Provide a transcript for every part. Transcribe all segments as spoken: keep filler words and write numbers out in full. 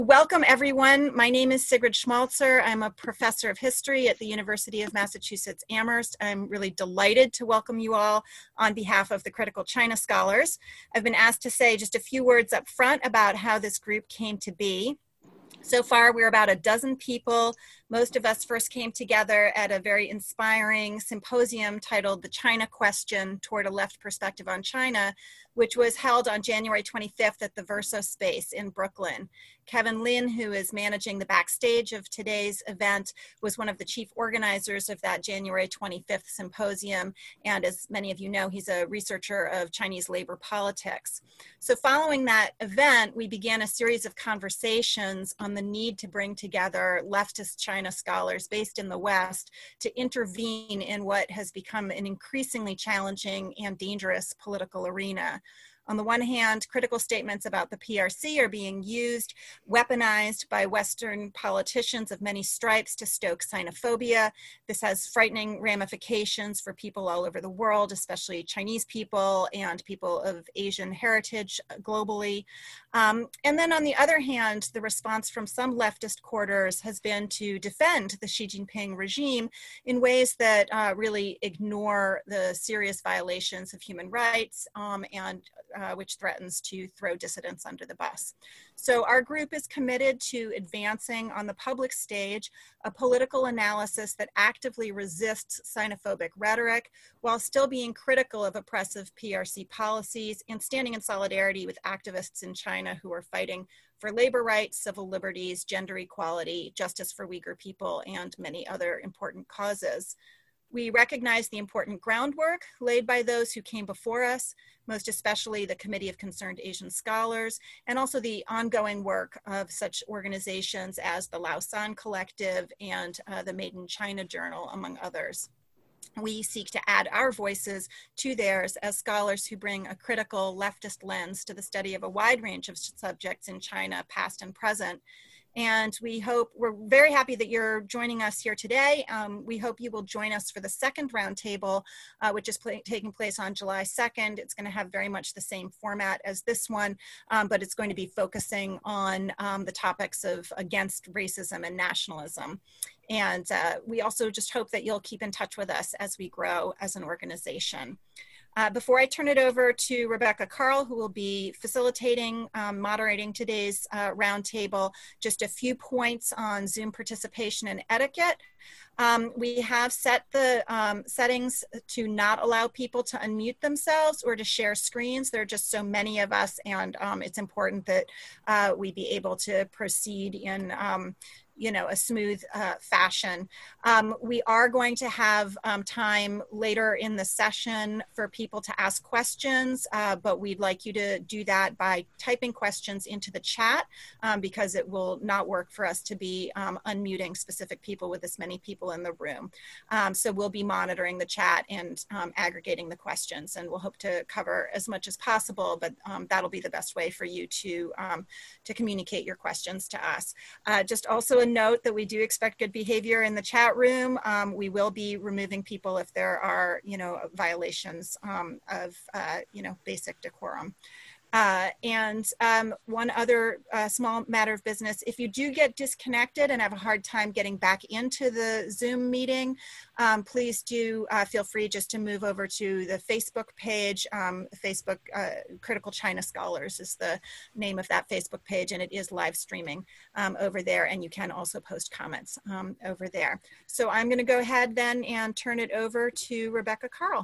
Welcome, everyone. My name is Sigrid Schmalzer. I'm a professor of history at the University of Massachusetts Amherst. I'm really delighted to welcome you all on behalf of the Critical China Scholars. I've been asked to say just a few words up front about how this group came to be. So far, we're about a dozen people. Most of us first came together at a very inspiring symposium titled The China Question, Toward a Left Perspective on China, which was held on January twenty-fifth at the Verso Space in Brooklyn. Kevin Lin, who is managing the backstage of today's event, was one of the chief organizers of that January twenty-fifth symposium. And as many of you know, he's a researcher of Chinese labor politics. So following that event, we began a series of conversations on the need to bring together leftist China scholars based in the West to intervene in what has become an increasingly challenging and dangerous political arena. On the one hand, critical statements about the P R C are being used, weaponized by Western politicians of many stripes to stoke xenophobia. This has frightening ramifications for people all over the world, especially Chinese people and people of Asian heritage globally. Um, and then on the other hand, the response from some leftist quarters has been to defend the Xi Jinping regime in ways that uh, really ignore the serious violations of human rights um, and Uh, which threatens to throw dissidents under the bus. So our group is committed to advancing on the public stage a political analysis that actively resists xenophobic rhetoric while still being critical of oppressive P R C policies and standing in solidarity with activists in China who are fighting for labor rights, civil liberties, gender equality, justice for Uyghur people, and many other important causes. We recognize the important groundwork laid by those who came before us, most especially the Committee of Concerned Asian Scholars, and also the ongoing work of such organizations as the Lausan Collective and uh, the Made in China Journal, among others. We seek to add our voices to theirs as scholars who bring a critical leftist lens to the study of a wide range of subjects in China, past and present. And we hope, we're very happy that you're joining us here today. Um, we hope you will join us for the second roundtable, uh, which is pl- taking place on July second. It's going to have very much the same format as this one, um, but it's going to be focusing on um, the topics of against racism and nationalism. And uh, we also just hope that you'll keep in touch with us as we grow as an organization. Uh, before I turn it over to Rebecca Karl, who will be facilitating, um, moderating today's uh, roundtable, just a few points on Zoom participation and etiquette. Um, we have set the um, settings to not allow people to unmute themselves or to share screens. There are just so many of us, and um, it's important that uh, we be able to proceed in um, you know, a smooth uh, fashion. Um, we are going to have um, time later in the session for people to ask questions, uh, but we'd like you to do that by typing questions into the chat um, because it will not work for us to be um, unmuting specific people with this many people in the room. Um, so we'll be monitoring the chat and um, aggregating the questions, and we'll hope to cover as much as possible, but um, that'll be the best way for you to, um, to communicate your questions to us. Uh, just also a note that we do expect good behavior in the chat room. Um, we will be removing people if there are, you know, violations um, of, uh, you know, basic decorum. Uh, and um, one other uh, small matter of business, if you do get disconnected and have a hard time getting back into the Zoom meeting, um, please do uh, feel free just to move over to the Facebook page. Um, Facebook uh, Critical China Scholars is the name of that Facebook page, and it is live streaming um, over there, and you can also post comments um, over there. So I'm going to go ahead then and turn it over to Rebecca Karl.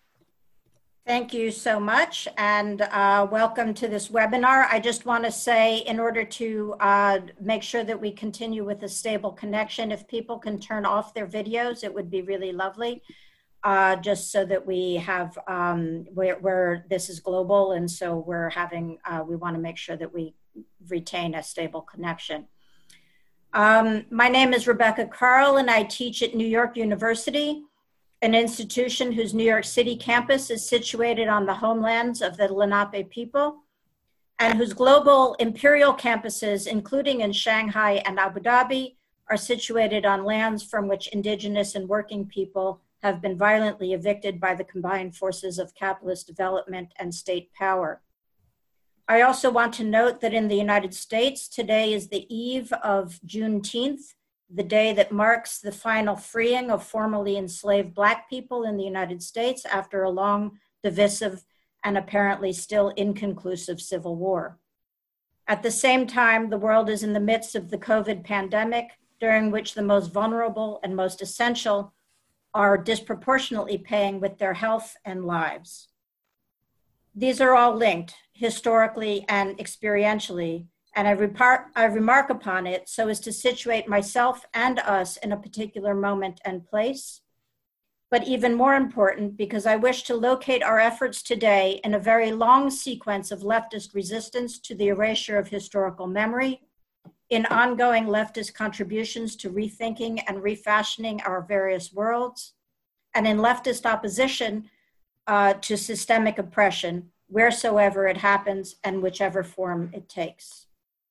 Thank you so much, and uh, welcome to this webinar. I just want to say, in order to uh, make sure that we continue with a stable connection, if people can turn off their videos, it would be really lovely, uh, just so that we have, um, where, where this is global, and so we're having, uh, we want to make sure that we retain a stable connection. Um, my name is Rebecca Karl, and I teach at New York University, an institution whose New York City campus is situated on the homelands of the Lenape people, and whose global imperial campuses, including in Shanghai and Abu Dhabi, are situated on lands from which indigenous and working people have been violently evicted by the combined forces of capitalist development and state power. I also want to note that in the United States, today is the eve of Juneteenth, the day that marks the final freeing of formerly enslaved Black people in the United States after a long, divisive, and apparently still inconclusive civil war. At the same time, the world is in the midst of the COVID pandemic, during which the most vulnerable and most essential are disproportionately paying with their health and lives. These are all linked historically and experientially, and I, repar- I remark upon it so as to situate myself and us in a particular moment and place. But even more important, because I wish to locate our efforts today in a very long sequence of leftist resistance to the erasure of historical memory, in ongoing leftist contributions to rethinking and refashioning our various worlds, and in leftist opposition uh, to systemic oppression, wheresoever it happens and whichever form it takes.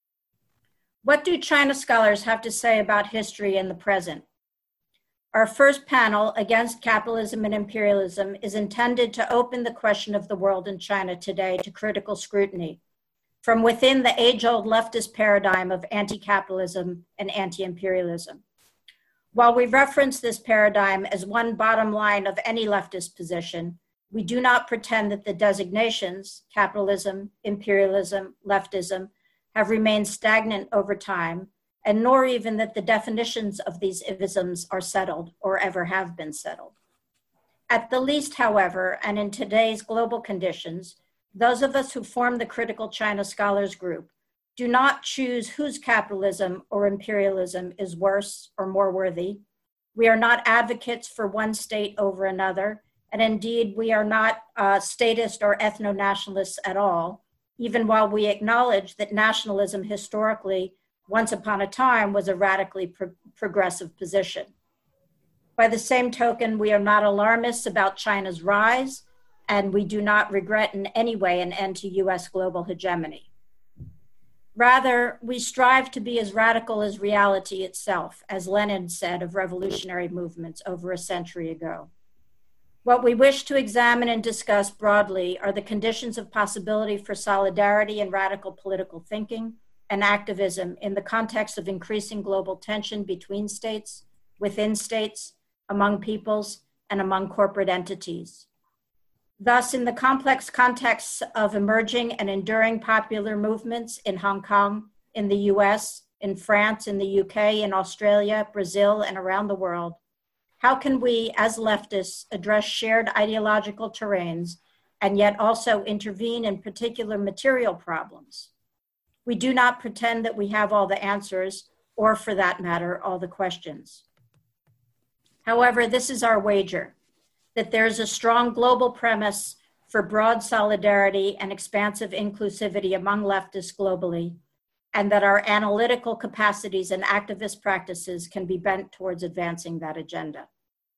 What do China scholars have to say about history in the present? Our first panel, Against Capitalism and Imperialism, is intended to open the question of the world in China today to critical scrutiny from within the age-old leftist paradigm of anti-capitalism and anti-imperialism. While we reference this paradigm as one bottom line of any leftist position, we do not pretend that the designations, capitalism, imperialism, leftism, have remained stagnant over time, and nor even that the definitions of these isms are settled or ever have been settled. At the least, however, and in today's global conditions, those of us who form the Critical China Scholars Group do not choose whose capitalism or imperialism is worse or more worthy. We are not advocates for one state over another, and indeed, we are not uh, statist or ethno-nationalists at all, even while we acknowledge that nationalism historically, once upon a time, was a radically pro- progressive position. By the same token, we are not alarmists about China's rise, and we do not regret in any way an end to U S global hegemony. Rather, we strive to be as radical as reality itself, as Lenin said of revolutionary movements over a century ago. What we wish to examine and discuss broadly are the conditions of possibility for solidarity and radical political thinking and activism in the context of increasing global tension between states, within states, among peoples, and among corporate entities. Thus, in the complex contexts of emerging and enduring popular movements in Hong Kong, in the U S, in France, in the U K, in Australia, Brazil, and around the world, how can we, as leftists, address shared ideological terrains and yet also intervene in particular material problems? We do not pretend that we have all the answers, or for that matter, all the questions. However, this is our wager, that there's a strong global premise for broad solidarity and expansive inclusivity among leftists globally, and that our analytical capacities and activist practices can be bent towards advancing that agenda.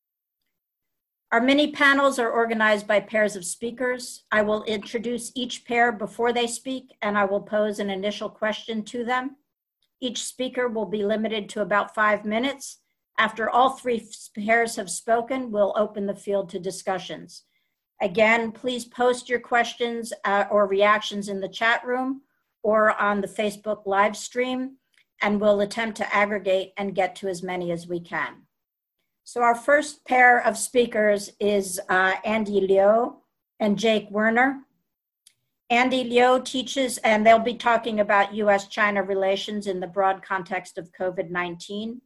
Our mini panels are organized by pairs of speakers. I will introduce each pair before they speak, and I will pose an initial question to them. Each speaker will be limited to about five minutes. After all three pairs have spoken, we'll open the field to discussions. Again, please post your questions uh, or reactions in the chat room or on the Facebook live stream, and we'll attempt to aggregate and get to as many as we can. So our first pair of speakers is uh, Andy Liu and Jake Werner. Andy Liu teaches, and they'll be talking about U S China relations in the broad context of COVID nineteen.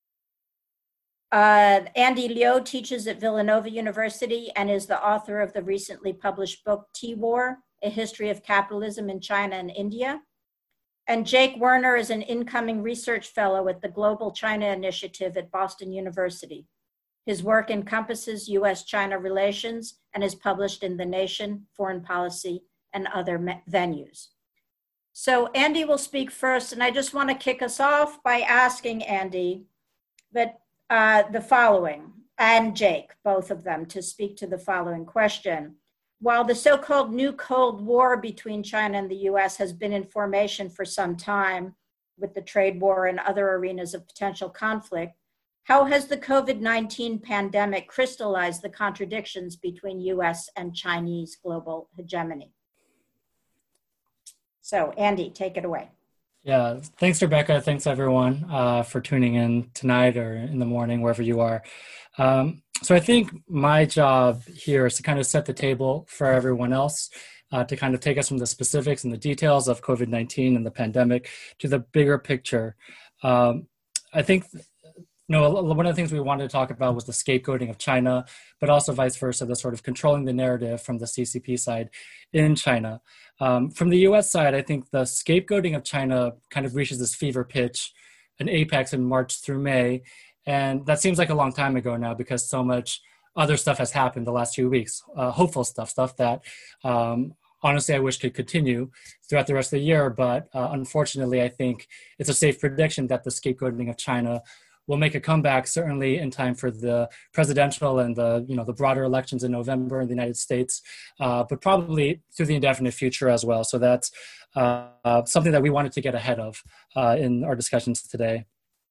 Uh, Andy Liu teaches at Villanova University and is the author of the recently published book, T-War, A History of Capitalism in China and India. And Jake Werner is an incoming research fellow at the Global China Initiative at Boston University. His work encompasses U S China relations and is published in The Nation, Foreign Policy, and other venues. So Andy will speak first, and I just want to kick us off by asking Andy that Uh, the following, and Jake, both of them, to speak to the following question. While the so-called new Cold War between China and the U S has been in formation for some time with the trade war and other arenas of potential conflict, how has the COVID nineteen pandemic crystallized the contradictions between U S and Chinese global hegemony? So Andy, take it away. Yeah, thanks, Rebecca. Thanks, everyone, uh, for tuning in tonight or in the morning, wherever you are. Um, so I think my job here is to kind of set the table for everyone else, uh, to kind of take us from the specifics and the details of COVID nineteen and the pandemic to the bigger picture. Um, I think, you know, one of the things we wanted to talk about was the scapegoating of China, but also vice versa, the sort of controlling the narrative from the C C P side in China. Um, from the U S side, I think the scapegoating of China kind of reaches this fever pitch, an apex in March through May. And that seems like a long time ago now because so much other stuff has happened the last few weeks, uh, hopeful stuff, stuff that um, honestly I wish could continue throughout the rest of the year. But uh, unfortunately, I think it's a safe prediction that the scapegoating of China will make a comeback, certainly in time for the presidential and the, you know, the broader elections in November in the United States, uh, but probably through the indefinite future as well. So that's uh, something that we wanted to get ahead of uh, in our discussions today.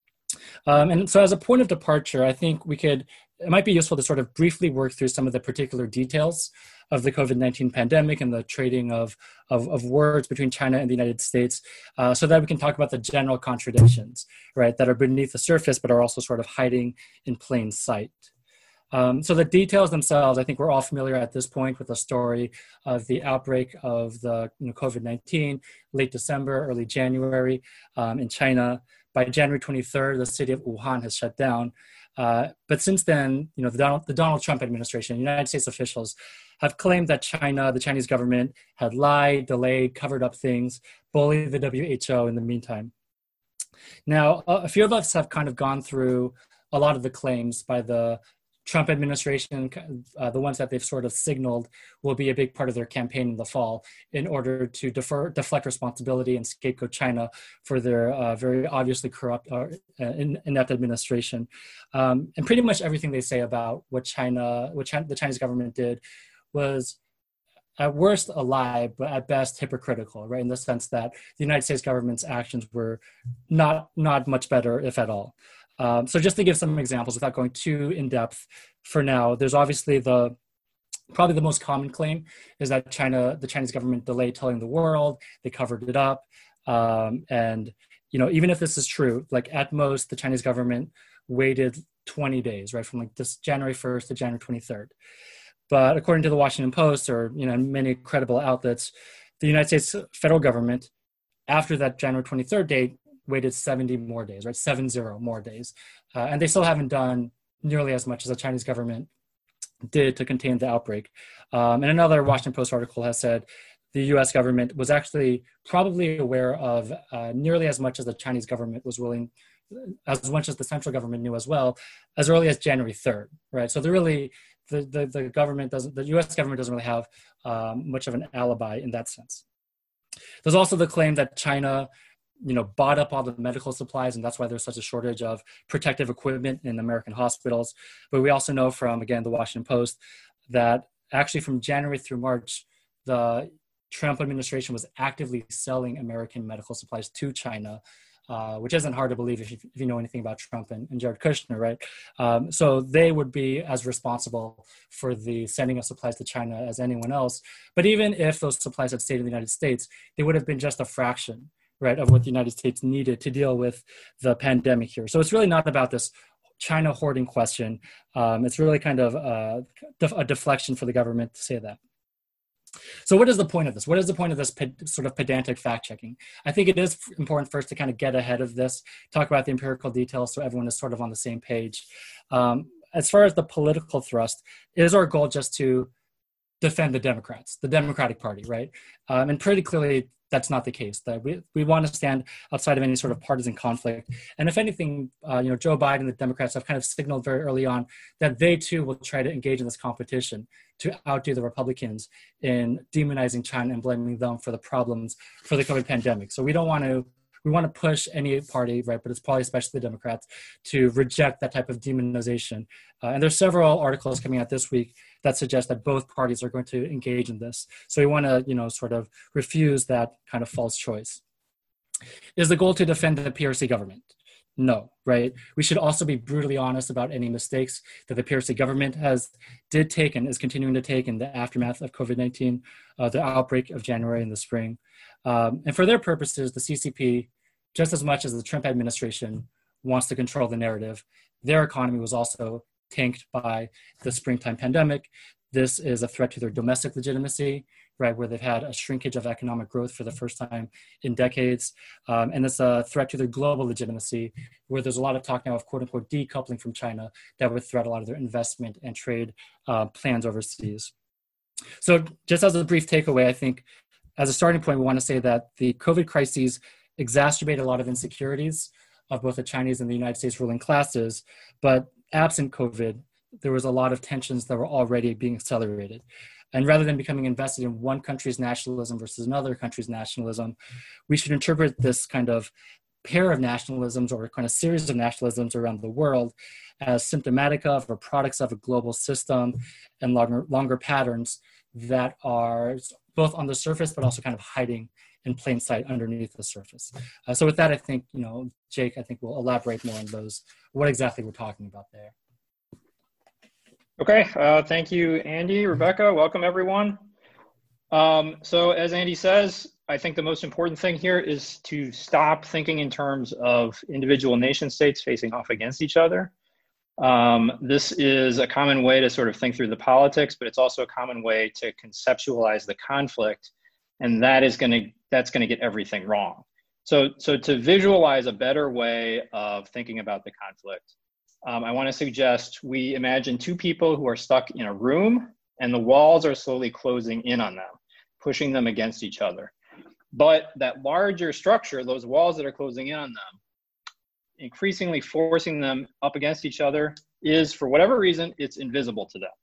Um, and so as a point of departure, I think we could, it might be useful to sort of briefly work through some of the particular details of the COVID nineteen pandemic and the trading of, of, of words between China and the United States, uh, so that we can talk about the general contradictions, right, that are beneath the surface, but are also sort of hiding in plain sight. Um, so the details themselves, I think we're all familiar at this point with the story of the outbreak of the you know, COVID nineteen, late December, early January um, in China. By January twenty-third, the city of Wuhan has shut down. Uh, but since then, you know, the Donald, the Donald Trump administration, United States officials have claimed that China, the Chinese government, had lied, delayed, covered up things, bullied the W H O in the meantime. Now, a few of us have kind of gone through a lot of the claims by the Trump administration, uh, the ones that they've sort of signaled will be a big part of their campaign in the fall in order to defer, deflect responsibility and scapegoat China for their uh, very obviously corrupt or uh, inept administration. Um, and pretty much everything they say about what China, what China, the Chinese government did was at worst a lie, but at best hypocritical, right? In the sense that the United States government's actions were not, not much better, if at all. Um, so just to give some examples without going too in depth for now, there's obviously the, probably the most common claim is that China, the Chinese government delayed telling the world, they covered it up. Um, and, you know, even if this is true, like at most the Chinese government waited twenty days, right? From like this January first to January twenty-third. But according to the Washington Post or, you know, many credible outlets, the United States federal government, after that January twenty-third date, waited seventy more days, right? Seven zero more days. Uh, and they still haven't done nearly as much as the Chinese government did to contain the outbreak. Um, and another Washington Post article has said the U S government was actually probably aware of uh, nearly as much as the Chinese government was willing, as much as the central government knew as well, as early as January third, right? So they're really, the, the, the government doesn't, the U S government doesn't really have um, much of an alibi in that sense. There's also the claim that China you know, bought up all the medical supplies, and that's why there's such a shortage of protective equipment in American hospitals. But we also know from, again, the Washington Post, that actually from January through March, the Trump administration was actively selling American medical supplies to China, uh, which isn't hard to believe if you, if you know anything about Trump and, and Jared Kushner, right? Um, so they would be as responsible for the sending of supplies to China as anyone else. But even if those supplies had stayed in the United States, they would have been just a fraction, right, of what the United States needed to deal with the pandemic here. So it's really not about this China hoarding question. Um, it's really kind of a, a deflection for the government to say that. So what is the point of this? What is the point of this sort of pedantic fact-checking? I think it is important first to kind of get ahead of this, talk about the empirical details so everyone is sort of on the same page. Um, as far as the political thrust, it is our goal just to defend the Democrats, the Democratic Party, right? Um, and pretty clearly, that's not the case. That we, we want to stand outside of any sort of partisan conflict. And if anything, uh, you know, Joe Biden, the Democrats have kind of signaled very early on that they too will try to engage in this competition to outdo the Republicans in demonizing China and blaming them for the problems for the COVID pandemic. So we don't want to, we want to push any party, right, but it's probably especially the Democrats, to reject that type of demonization. Uh, and there's several articles coming out this week that suggest that both parties are going to engage in this. So we want to, you know, sort of refuse that kind of false choice. Is the goal to defend the P R C government? No, right? We should also be brutally honest about any mistakes that the P R C government has did take and is continuing to take in the aftermath of COVID nineteen, uh, the outbreak of January in the spring. Um, and for their purposes, the C C P, just as much as the Trump administration wants to control the narrative, their economy was also tanked by the springtime pandemic. This is a threat to their domestic legitimacy, right, where they've had a shrinkage of economic growth for the first time in decades. Um, and it's a threat to their global legitimacy, where there's a lot of talk now of quote unquote decoupling from China that would threat a lot of their investment and trade uh, plans overseas. So just as a brief takeaway, I think as a starting point, we want to say that the COVID crises exacerbate a lot of insecurities of both the Chinese and the United States ruling classes, but absent COVID, there was a lot of tensions that were already being accelerated. And rather than becoming invested in one country's nationalism versus another country's nationalism, we should interpret this kind of pair of nationalisms or kind of series of nationalisms around the world as symptomatic of or products of a global system and longer, longer patterns that are both on the surface, but also kind of hiding in plain sight underneath the surface. Uh, so with that, I think, you know, Jake, I think will elaborate more on those, what exactly we're talking about there. Okay, uh, thank you, Andy, Rebecca, welcome everyone. Um, so as Andy says, I think the most important thing here is to stop thinking in terms of individual nation states facing off against each other. Um, this is a common way to sort of think through the politics, but it's also a common way to conceptualize the conflict, and that is gonna, that's gonna get everything wrong. So, so to visualize a better way of thinking about the conflict, Um, I want to suggest we imagine two people who are stuck in a room and the walls are slowly closing in on them, pushing them against each other. But that larger structure, those walls that are closing in on them, increasingly forcing them up against each other is, for whatever reason, it's invisible to them.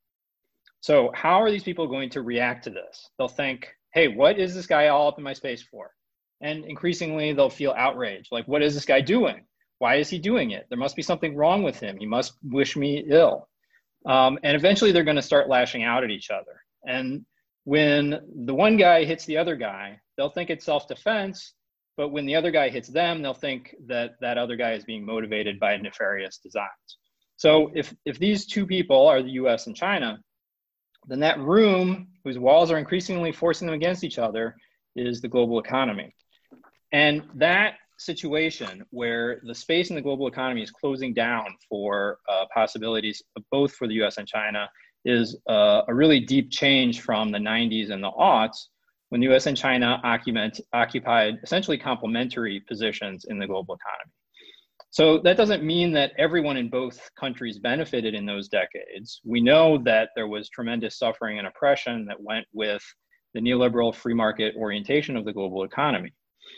So how are these people going to react to this? They'll think, hey, what is this guy all up in my space for? And increasingly they'll feel outraged. Like, what is this guy doing? Why is he doing it? There must be something wrong with him. He must wish me ill. Um, and eventually they're going to start lashing out at each other. And when the one guy hits the other guy, they'll think it's self-defense. But when the other guy hits them, they'll think that that other guy is being motivated by nefarious designs. So if, if these two people are the U S and China, then that room whose walls are increasingly forcing them against each other is the global economy. And that situation where the space in the global economy is closing down for uh, possibilities both for the U S and China is uh, a really deep change from the nineties and the aughts, when the U S and China occupant, occupied essentially complementary positions in the global economy. So that doesn't mean that everyone in both countries benefited in those decades. We know that there was tremendous suffering and oppression that went with the neoliberal free market orientation of the global economy.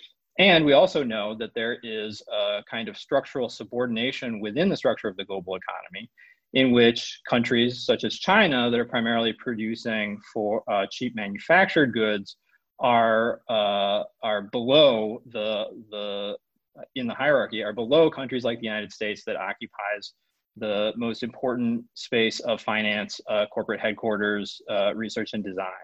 And we also know that there is a kind of structural subordination within the structure of the global economy, in which countries such as China that are primarily producing for uh, cheap manufactured goods are uh, are below the the in the hierarchy are below countries like the United States that occupies the most important space of finance, uh, corporate headquarters, uh, research and design.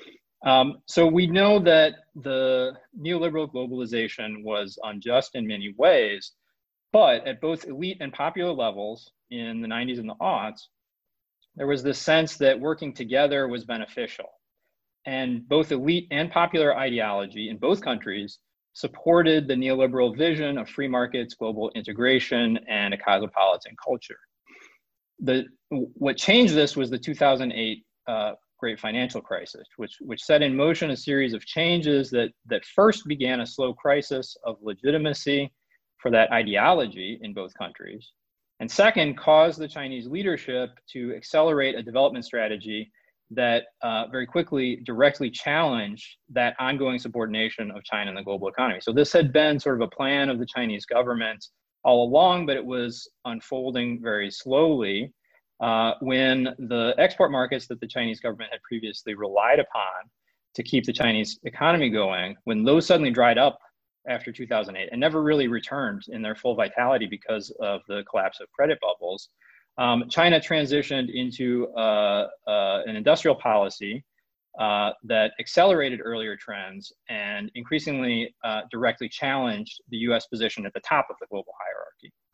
Um, so we know that the neoliberal globalization was unjust in many ways, but at both elite and popular levels in the nineties and the aughts, there was this sense that working together was beneficial. And both elite and popular ideology in both countries supported the neoliberal vision of free markets, global integration, and a cosmopolitan culture. The, what changed this was the two thousand eight uh, Great Financial Crisis, which, which set in motion a series of changes that, that first began a slow crisis of legitimacy for that ideology in both countries, and second, caused the Chinese leadership to accelerate a development strategy that uh, very quickly directly challenged that ongoing subordination of China in the global economy. So this had been sort of a plan of the Chinese government all along, but it was unfolding very slowly. Uh, when the export markets that the Chinese government had previously relied upon to keep the Chinese economy going, when those suddenly dried up after two thousand eight and never really returned in their full vitality because of the collapse of credit bubbles, um, China transitioned into uh, uh, an industrial policy uh, that accelerated earlier trends and increasingly uh, directly challenged the U S position at the top of the global hierarchy.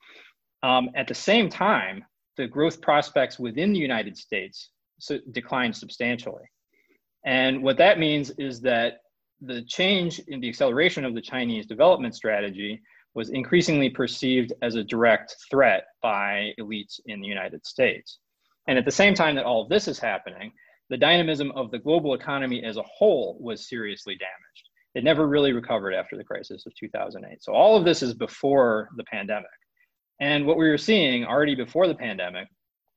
Um, at the same time, the growth prospects within the United States so declined substantially. And what that means is that the change in the acceleration of the Chinese development strategy was increasingly perceived as a direct threat by elites in the United States. And at the same time that all of this is happening, the dynamism of the global economy as a whole was seriously damaged. It never really recovered after the crisis of two thousand eight. So all of this is before the pandemic. And what we were seeing already before the pandemic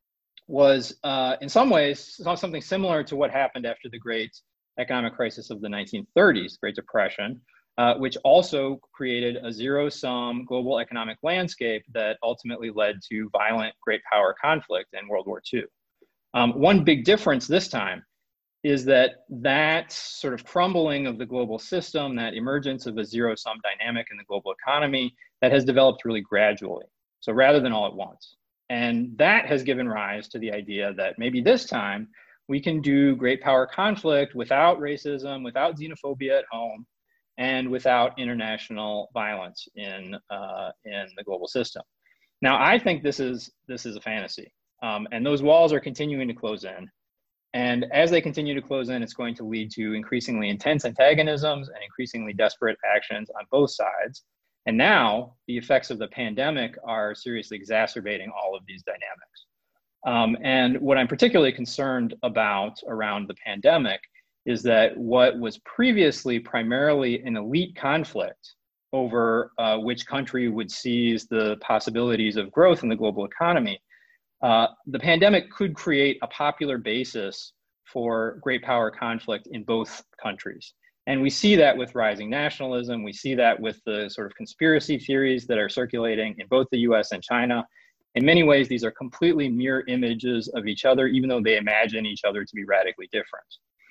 was uh, in some ways something similar to what happened after the great economic crisis of the nineteen thirties, Great Depression, uh, which also created a zero-sum global economic landscape that ultimately led to violent great power conflict in World War Two. Um, one big difference this time is that that sort of crumbling of the global system, that emergence of a zero-sum dynamic in the global economy, that has developed really gradually. So rather than all at once. And that has given rise to the idea that maybe this time we can do great power conflict without racism, without xenophobia at home, and without international violence in, uh, in the global system. Now, I think this is, this is a fantasy. Um, and those walls are continuing to close in. And as they continue to close in, it's going to lead to increasingly intense antagonisms and increasingly desperate actions on both sides. And now the effects of the pandemic are seriously exacerbating all of these dynamics. Um, and what I'm particularly concerned about around the pandemic is that what was previously primarily an elite conflict over uh, which country would seize the possibilities of growth in the global economy, uh, the pandemic could create a popular basis for great power conflict in both countries. And we see that with rising nationalism. We see that with the sort of conspiracy theories that are circulating in both the U S and China. In many ways, these are completely mirror images of each other, even though they imagine each other to be radically different.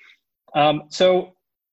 Um, so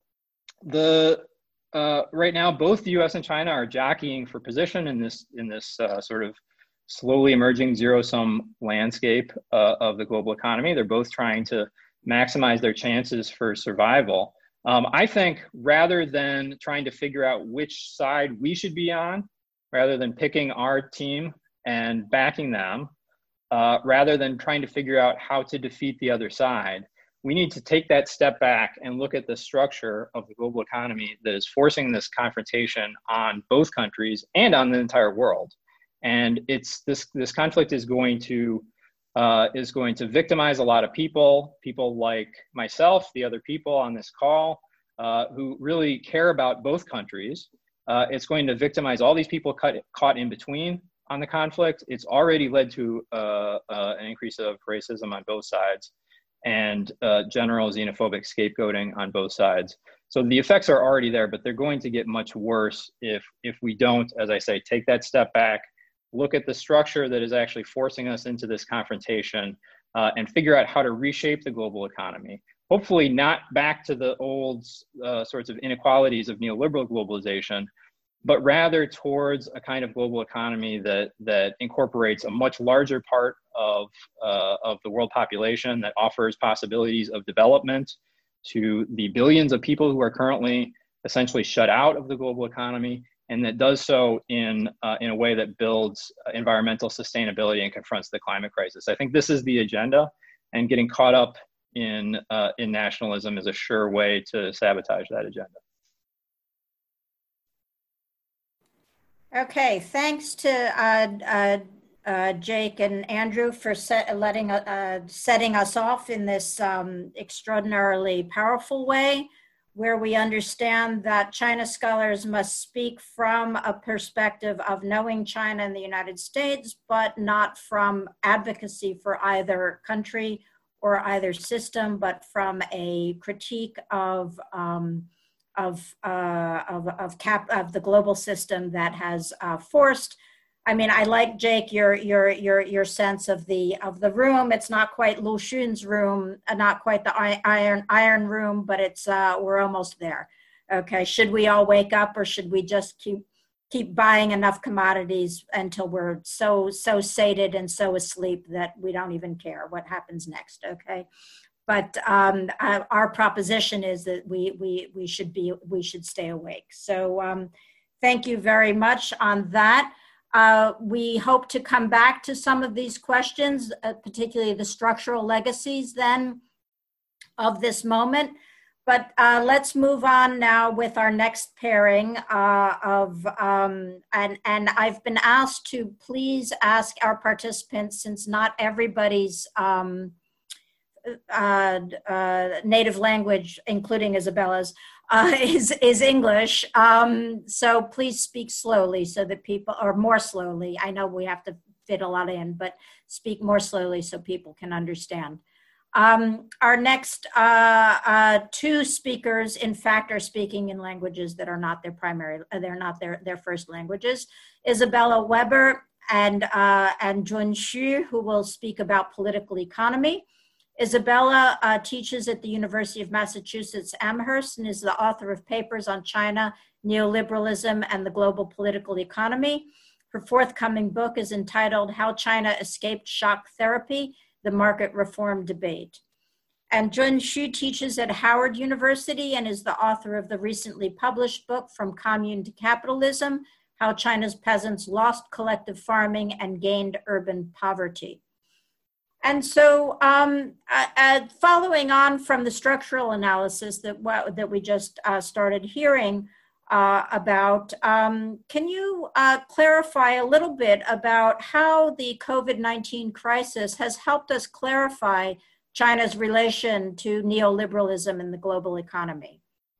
the, uh, right now, both the U S and China are jockeying for position in this, in this uh, sort of slowly emerging zero-sum landscape uh, of the global economy. They're both trying to maximize their chances for survival. Um, I think rather than trying to figure out which side we should be on, rather than picking our team and backing them, uh, rather than trying to figure out how to defeat the other side, we need to take that step back and look at the structure of the global economy that is forcing this confrontation on both countries and on the entire world. And it's this, this conflict is going to Uh, is going to victimize a lot of people, people like myself, the other people on this call, uh, who really care about both countries. Uh, it's going to victimize all these people cut, caught in between on the conflict. It's already led to uh, uh, an increase of racism on both sides and uh, general xenophobic scapegoating on both sides. So the effects are already there, but they're going to get much worse if, if we don't, as I say, take that step back, look at the structure that is actually forcing us into this confrontation, uh, and figure out how to reshape the global economy. Hopefully not back to the old uh, sorts of inequalities of neoliberal globalization, but rather towards a kind of global economy that, that incorporates a much larger part of, uh, of the world population, that offers possibilities of development to the billions of people who are currently essentially shut out of the global economy, and that does so in, uh, in a way that builds environmental sustainability and confronts the climate crisis. I think this is the agenda, and getting caught up in, uh, in nationalism is a sure way to sabotage that agenda. Okay, thanks to uh, uh, uh, Jake and Andrew for set, letting, uh, setting us off in this um, extraordinarily powerful way, where we understand that China scholars must speak from a perspective of knowing China and the United States, but not from advocacy for either country or either system, but from a critique of um, of, uh, of, of, cap, of the global system that has uh, forced. I mean, I like, Jake, your your your your sense of the of the room. It's not quite Lu Xun's room, uh, not quite the iron iron room, but it's uh, we're almost there. Okay, should we all wake up, or should we just keep keep buying enough commodities until we're so so sated and so asleep that we don't even care what happens next? Okay, but um, our proposition is that we we we should be we should stay awake. So um, thank you very much on that. Uh, we hope to come back to some of these questions, uh, particularly the structural legacies then of this moment. But uh, let's move on now with our next pairing uh, of, um, and, and I've been asked to please ask our participants, since not everybody's um, uh, uh, native language, including Isabella's, uh, is, is English. Um, so please speak slowly so that people, or more slowly. I know we have to fit a lot in, but speak more slowly so people can understand. Um, our next uh, uh, two speakers, in fact, are speaking in languages that are not their primary, uh, they're not their, their first languages. Isabella Weber and, uh, and Jun Xu, who will speak about political economy. Isabella uh, teaches at the University of Massachusetts Amherst and is the author of papers on China, neoliberalism, and the global political economy. Her forthcoming book is entitled How China Escaped Shock Therapy, the Market Reform Debate. And Jun Xu teaches at Howard University and is the author of the recently published book From Commune to Capitalism, How China's Peasants Lost Collective Farming and Gained Urban Poverty. And so um, uh, uh, following on from the structural analysis that, that we just uh, started hearing uh, about, um, can you uh, clarify a little bit about how the COVID nineteen crisis has helped us clarify China's relation to neoliberalism in the global economy?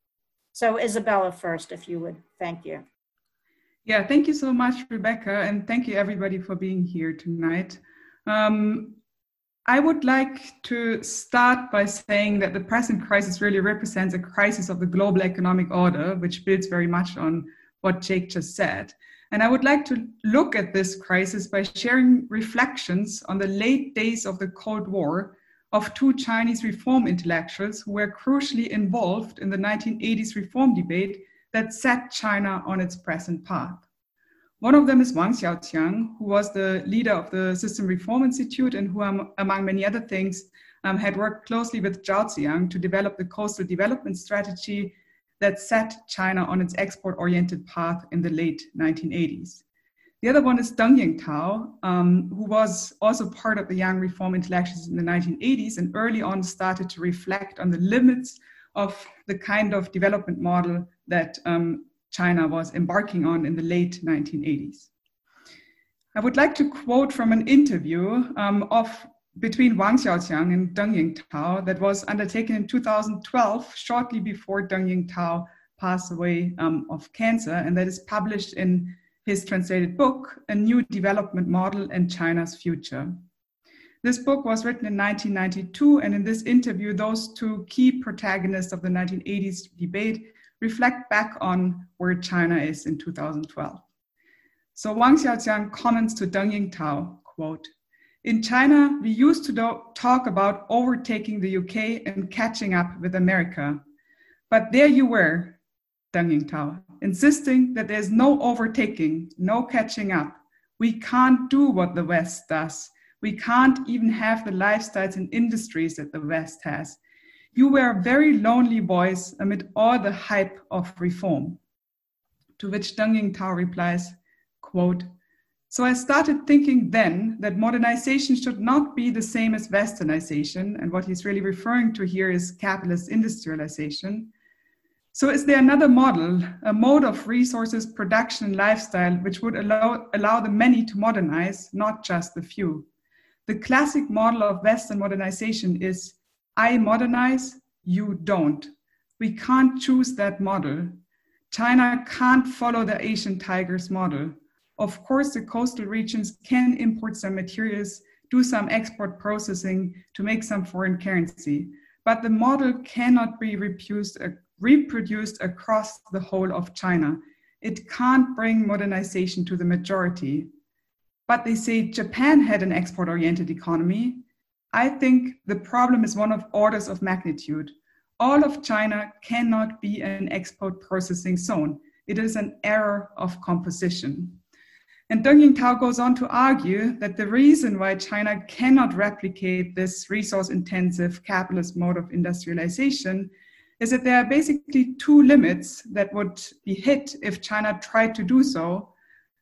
So Isabella first, if you would, thank you. Yeah, thank you so much, Rebecca, and thank you everybody for being here tonight. Um, I would like to start by saying that the present crisis really represents a crisis of the global economic order, which builds very much on what Jake just said. And I would like to look at this crisis by sharing reflections on the late days of the Cold War of two Chinese reform intellectuals who were crucially involved in the nineteen eighties reform debate that set China on its present path. One of them is Wang Xiaoqiang, who was the leader of the System Reform Institute and who, um, among many other things, um, had worked closely with Zhao Ziyang to develop the coastal development strategy that set China on its export-oriented path in the late nineteen eighties. The other one is Deng Yingtao, um, who was also part of the young reform intellectuals in the nineteen eighties and early on started to reflect on the limits of the kind of development model that um, China was embarking on in the late nineteen eighties. I would like to quote from an interview um, of between Wang Xiaoqiang and Deng Yingtao that was undertaken in two thousand twelve, shortly before Deng Yingtao passed away um, of cancer, and that is published in his translated book, A New Development Model and China's Future. This book was written in nineteen ninety-two, and in this interview, those two key protagonists of the nineteen eighties debate reflect back on where China is in two thousand twelve. So Wang Xiaoqiang comments to Deng Yingtao, quote, "In China, we used to do- talk about overtaking the U K and catching up with America. But there you were, Deng Yingtao, insisting that there's no overtaking, no catching up. We can't do what the West does. We can't even have the lifestyles and industries that the West has. You were a very lonely voice amid all the hype of reform." To which Deng Yingtao replies, quote, "So I started thinking then that modernization should not be the same as westernization," and what he's really referring to here is capitalist industrialization. "So is there another model, a mode of resources, production, and lifestyle, which would allow, allow the many to modernize, not just the few? The classic model of Western modernization is, I modernize, you don't. We can't choose that model. China can't follow the Asian tiger's model. Of course, the coastal regions can import some materials, do some export processing to make some foreign currency, but the model cannot be reproduced, uh, reproduced across the whole of China. It can't bring modernization to the majority. But they say Japan had an export-oriented economy. I think the problem is one of orders of magnitude. All of China cannot be an export processing zone. It is an error of composition." And Deng Yingtao goes on to argue that the reason why China cannot replicate this resource-intensive capitalist mode of industrialization is that there are basically two limits that would be hit if China tried to do so.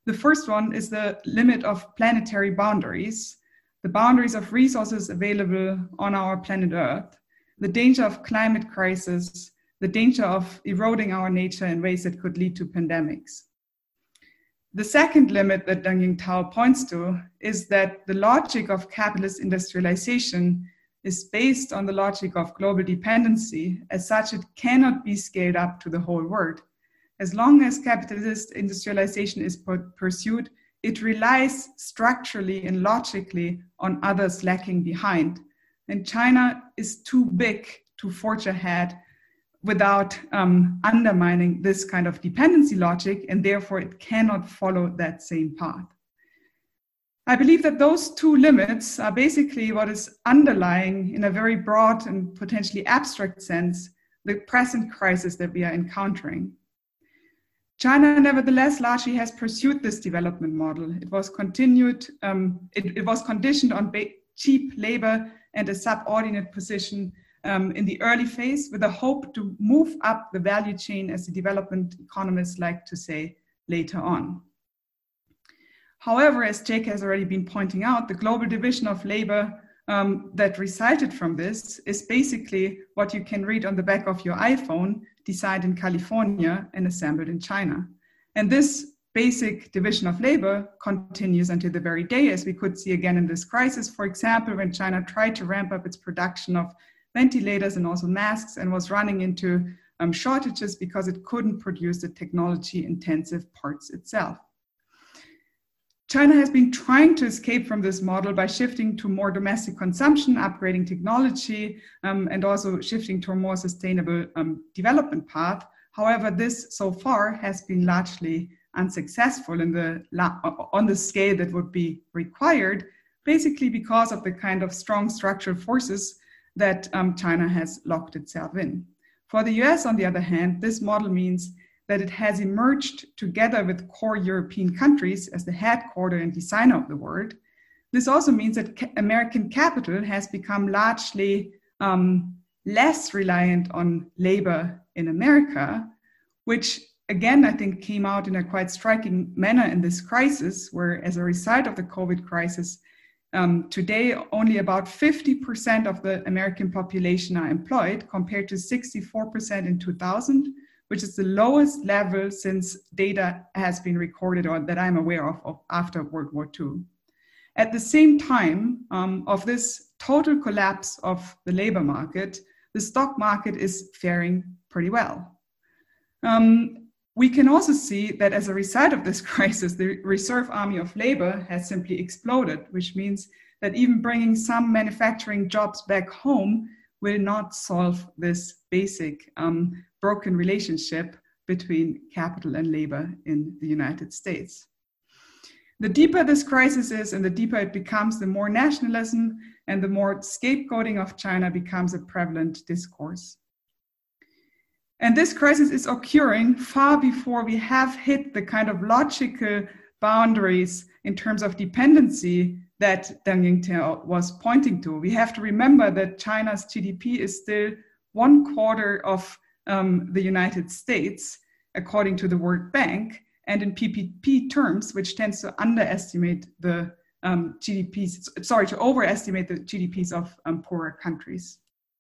The first one is the limit of planetary boundaries, the boundaries of resources available on our planet Earth, the danger of climate crisis, the danger of eroding our nature in ways that could lead to pandemics. The second limit that Deng Yingtao points to is that the logic of capitalist industrialization is based on the logic of global dependency. As such, it cannot be scaled up to the whole world. As long as capitalist industrialization is pursued, it relies structurally and logically on others lacking behind. And China is too big to forge ahead without um, undermining this kind of dependency logic, and therefore it cannot follow that same path. I believe that those two limits are basically what is underlying, in a very broad and potentially abstract sense, the present crisis that we are encountering. China, nevertheless, largely has pursued this development model. It was continued, um, it, it was conditioned on cheap labor and a subordinate position um, in the early phase, with a hope to move up the value chain, as the development economists like to say, later on. However, as Jake has already been pointing out, the global division of labor um, that resulted from this is basically what you can read on the back of your iPhone, designed in California and assembled in China. And this basic division of labor continues until the very day, as we could see again in this crisis. For example, when China tried to ramp up its production of ventilators and also masks and was running into um, shortages because it couldn't produce the technology-intensive parts itself. China has been trying to escape from this model by shifting to more domestic consumption, upgrading technology, um, and also shifting to a more sustainable um, development path. However, this so far has been largely unsuccessful in the, on the scale that would be required, basically because of the kind of strong structural forces that um, China has locked itself in. For the U S, on the other hand, this model means that it has emerged together with core European countries as the headquarter and designer of the world. This also means that ca- American capital has become largely um, less reliant on labor in America, which again, I think came out in a quite striking manner in this crisis, where as a result of the COVID crisis, um, today only about fifty percent of the American population are employed, compared to sixty-four percent in two thousand, which is the lowest level since data has been recorded, or that I'm aware of, of after World War Two. At the same time um, of this total collapse of the labor market, the stock market is faring pretty well. Um, we can also see that as a result of this crisis, the reserve army of labor has simply exploded, which means that even bringing some manufacturing jobs back home will not solve this basic um, broken relationship between capital and labor in the United States. The deeper this crisis is and the deeper it becomes, the more nationalism and the more scapegoating of China becomes a prevalent discourse. And this crisis is occurring far before we have hit the kind of logical boundaries in terms of dependency that Deng Yingtao was pointing to. We have to remember that China's G D P is still one quarter of um, the United States, according to the World Bank, and in P P P terms, which tends to underestimate the um, G D Ps, sorry, to overestimate the G D Ps of um, poorer countries.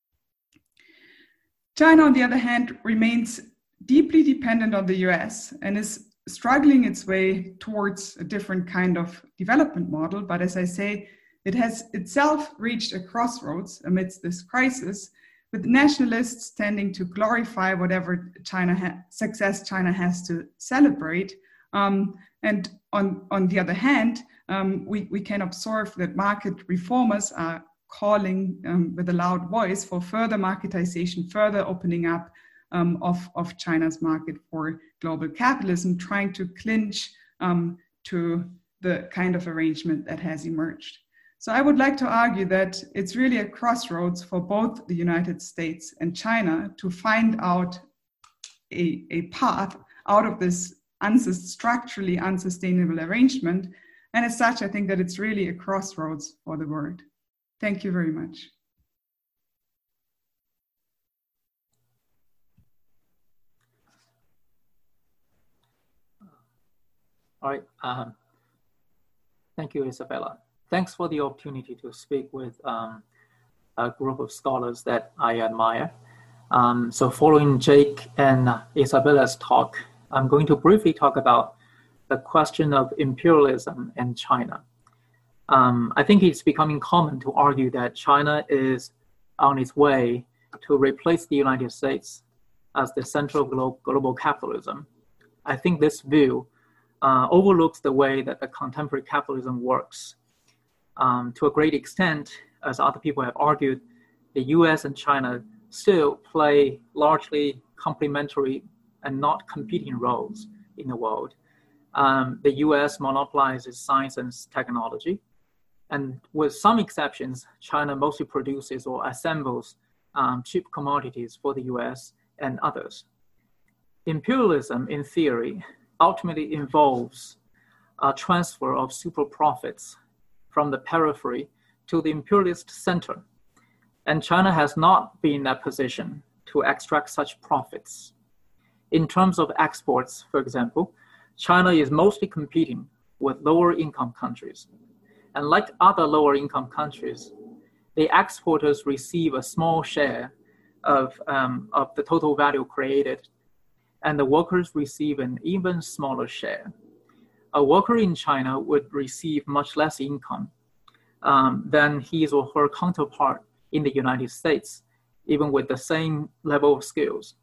China, on the other hand, remains deeply dependent on the U S and is struggling its way towards a different kind of development model. But as I say, it has itself reached a crossroads amidst this crisis, with nationalists tending to glorify whatever China ha- success China has to celebrate. Um, and on, on the other hand, um, we, we can observe that market reformers are calling um, with a loud voice for further marketization, further opening up um, of, of China's market for global capitalism, trying to clinch um, to the kind of arrangement that has emerged. So I would like to argue that it's really a crossroads for both the United States and China to find out a, a path out of this unsus- structurally unsustainable arrangement. And as such, I think that it's really a crossroads for the world. Thank you very much. All right. Um, thank you, Isabella. Thanks for the opportunity to speak with um, a group of scholars that I admire. Um, so following Jake and Isabella's talk, I'm going to briefly talk about the question of imperialism in China. Um, I think it's becoming common to argue that China is on its way to replace the United States as the center of glo- global capitalism. I think this view uh, overlooks the way that the contemporary capitalism works. Um, to a great extent, as other people have argued, the U S and China still play largely complementary and not competing roles in the world. Um, the U S monopolizes science and technology, and with some exceptions, China mostly produces or assembles um, cheap commodities for the U S and others. Imperialism, in theory, ultimately involves a transfer of super profits from the periphery to the imperialist center. And China has not been in that position to extract such profits. In terms of exports, for example, China is mostly competing with lower income countries. And like other lower income countries, the exporters receive a small share of, um, of the total value created, and the workers receive an even smaller share. A worker in China would receive much less income um, than his or her counterpart in the United States, even with the same level of skills.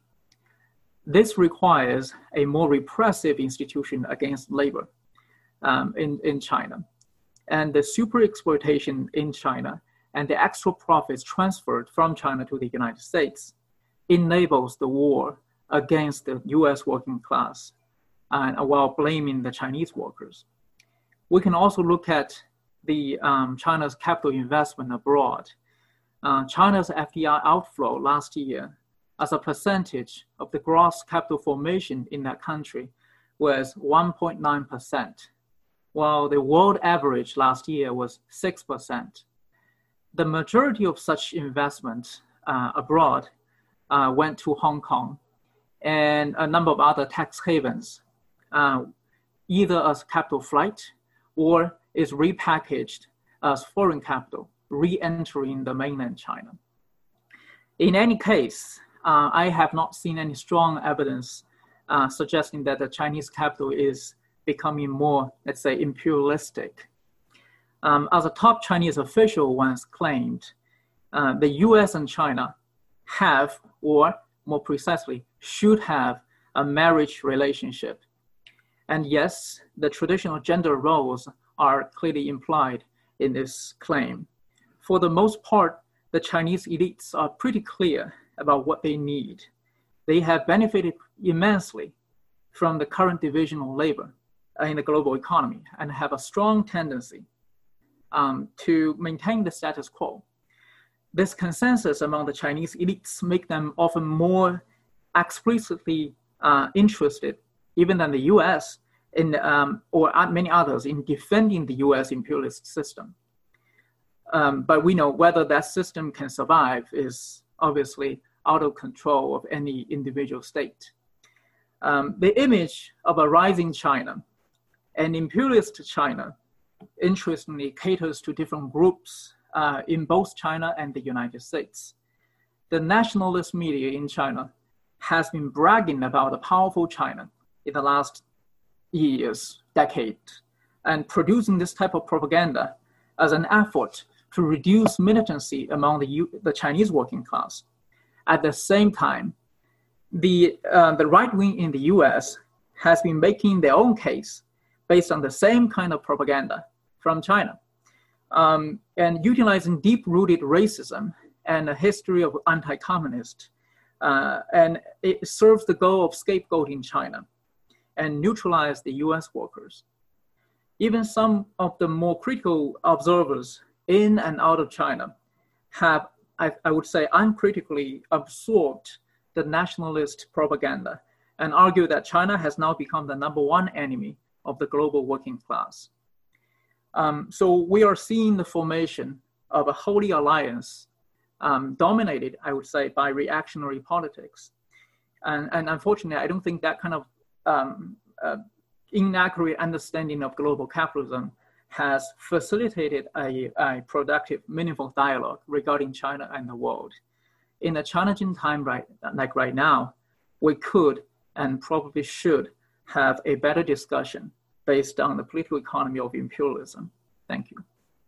This requires a more repressive institution against labor um, in, in China. And the super exploitation in China and the extra profits transferred from China to the United States enables the war against the U S working class, and uh, while blaming the Chinese workers. We can also look at the um, China's capital investment abroad. Uh, China's F D I outflow last year as a percentage of the gross capital formation in that country was one point nine percent, while the world average last year was six percent. The majority of such investment uh, abroad uh, went to Hong Kong and a number of other tax havens, uh, either as capital flight or is repackaged as foreign capital, re-entering the mainland China. In any case, uh, I have not seen any strong evidence uh, suggesting that the Chinese capital is becoming more, let's say, imperialistic. Um, as a top Chinese official once claimed, uh, the U S and China have, or more precisely, should have a marriage relationship. And yes, the traditional gender roles are clearly implied in this claim. For the most part, the Chinese elites are pretty clear about what they need. They have benefited immensely from the current division of labor in the global economy and have a strong tendency um, to maintain the status quo. This consensus among the Chinese elites make them often more explicitly uh, interested, even than the U S in, um, or many others, in defending the U S imperialist system. Um, but we know whether that system can survive is obviously out of control of any individual state. Um, the image of a rising China, an imperialist China, interestingly caters to different groups uh, in both China and the United States. The nationalist media in China has been bragging about a powerful China in the last years, decade, and producing this type of propaganda as an effort to reduce militancy among the, U- the Chinese working class. At the same time, the, uh, the right wing in the U S has been making their own case based on the same kind of propaganda from China, um, and utilizing deep-rooted racism and a history of anti-communist. Uh, and it serves the goal of scapegoating China and neutralize the U S workers. Even some of the more critical observers in and out of China have, I, I would say, uncritically absorbed the nationalist propaganda and argue that China has now become the number one enemy of the global working class. Um, so we are seeing the formation of a holy alliance um, dominated, I would say, by reactionary politics. And, and unfortunately, I don't think that kind of um, uh, inaccurate understanding of global capitalism has facilitated a, a productive, meaningful dialogue regarding China and the world. In a challenging time right, like right now, we could and probably should have a better discussion based on the political economy of imperialism. Thank you.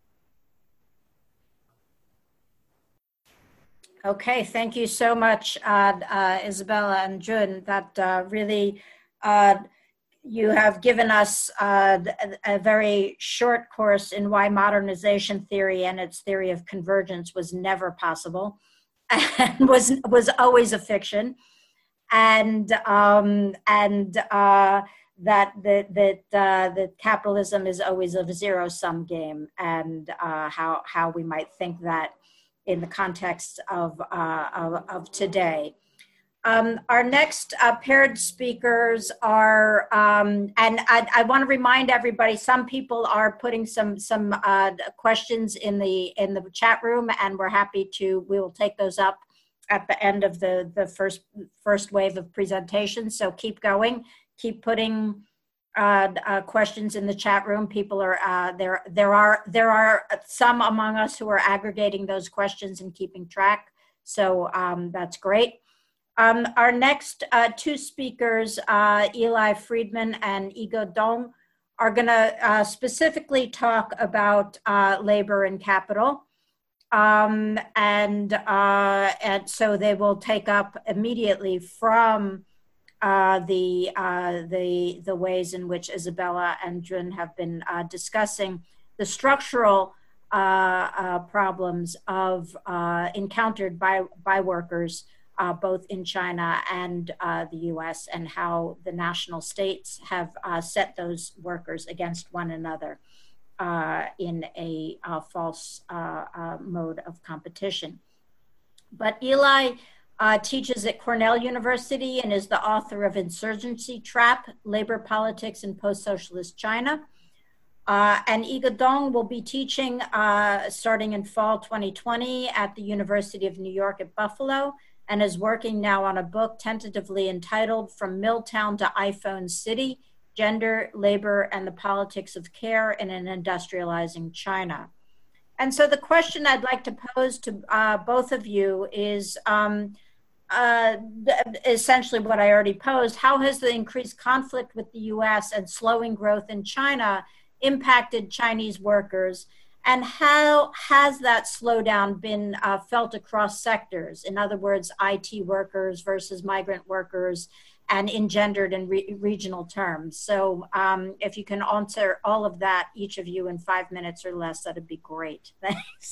Okay, thank you so much, uh, uh, Isabella and Jun. That uh, really, uh, you have given us uh, a very short course in why modernization theory and its theory of convergence was never possible and was, was always a fiction. And, um, and uh, that, that, that, uh, that capitalism is always a zero-sum game, and uh, how, how we might think that in the context of, uh, of, of today. Um, our next uh, paired speakers are, um, and I, I want to remind everybody, some people are putting some, some uh, questions in the, in the chat room, and we're happy to, we will take those up at the end of the, the first, first wave of presentations. So keep going, keep putting Uh, uh, questions in the chat room. People are uh, there. There are there are some among us who are aggregating those questions and keeping track. So um, that's great. Um, our next uh, two speakers, uh, Eli Friedman and Yiga Dong, are going to uh, specifically talk about uh, labor and capital. Um, and uh, and so they will take up immediately from Uh, the, uh, the, the ways in which Isabella and Jun have been uh, discussing the structural uh, uh, problems of uh, encountered by, by workers, uh, both in China and uh, the U S, and how the national states have uh, set those workers against one another uh, in a uh, false uh, uh, mode of competition. But Eli Uh, teaches at Cornell University and is the author of Insurgency Trap, Labor Politics in Post-Socialist China. Uh, and Yiga Dong will be teaching uh, starting in fall twenty twenty at the University of New York at Buffalo, and is working now on a book tentatively entitled From Milltown to iPhone City, Gender, Labor, and the Politics of Care in an Industrializing China. And so the question I'd like to pose to uh, both of you is um, uh, essentially what I already posed. How has the increased conflict with the U S and slowing growth in China impacted Chinese workers? And how has that slowdown been uh, felt across sectors? In other words, I T workers versus migrant workers, and engendered in re regional terms. So um, if you can answer all of that, each of you in five minutes or less, that'd be great. Thanks.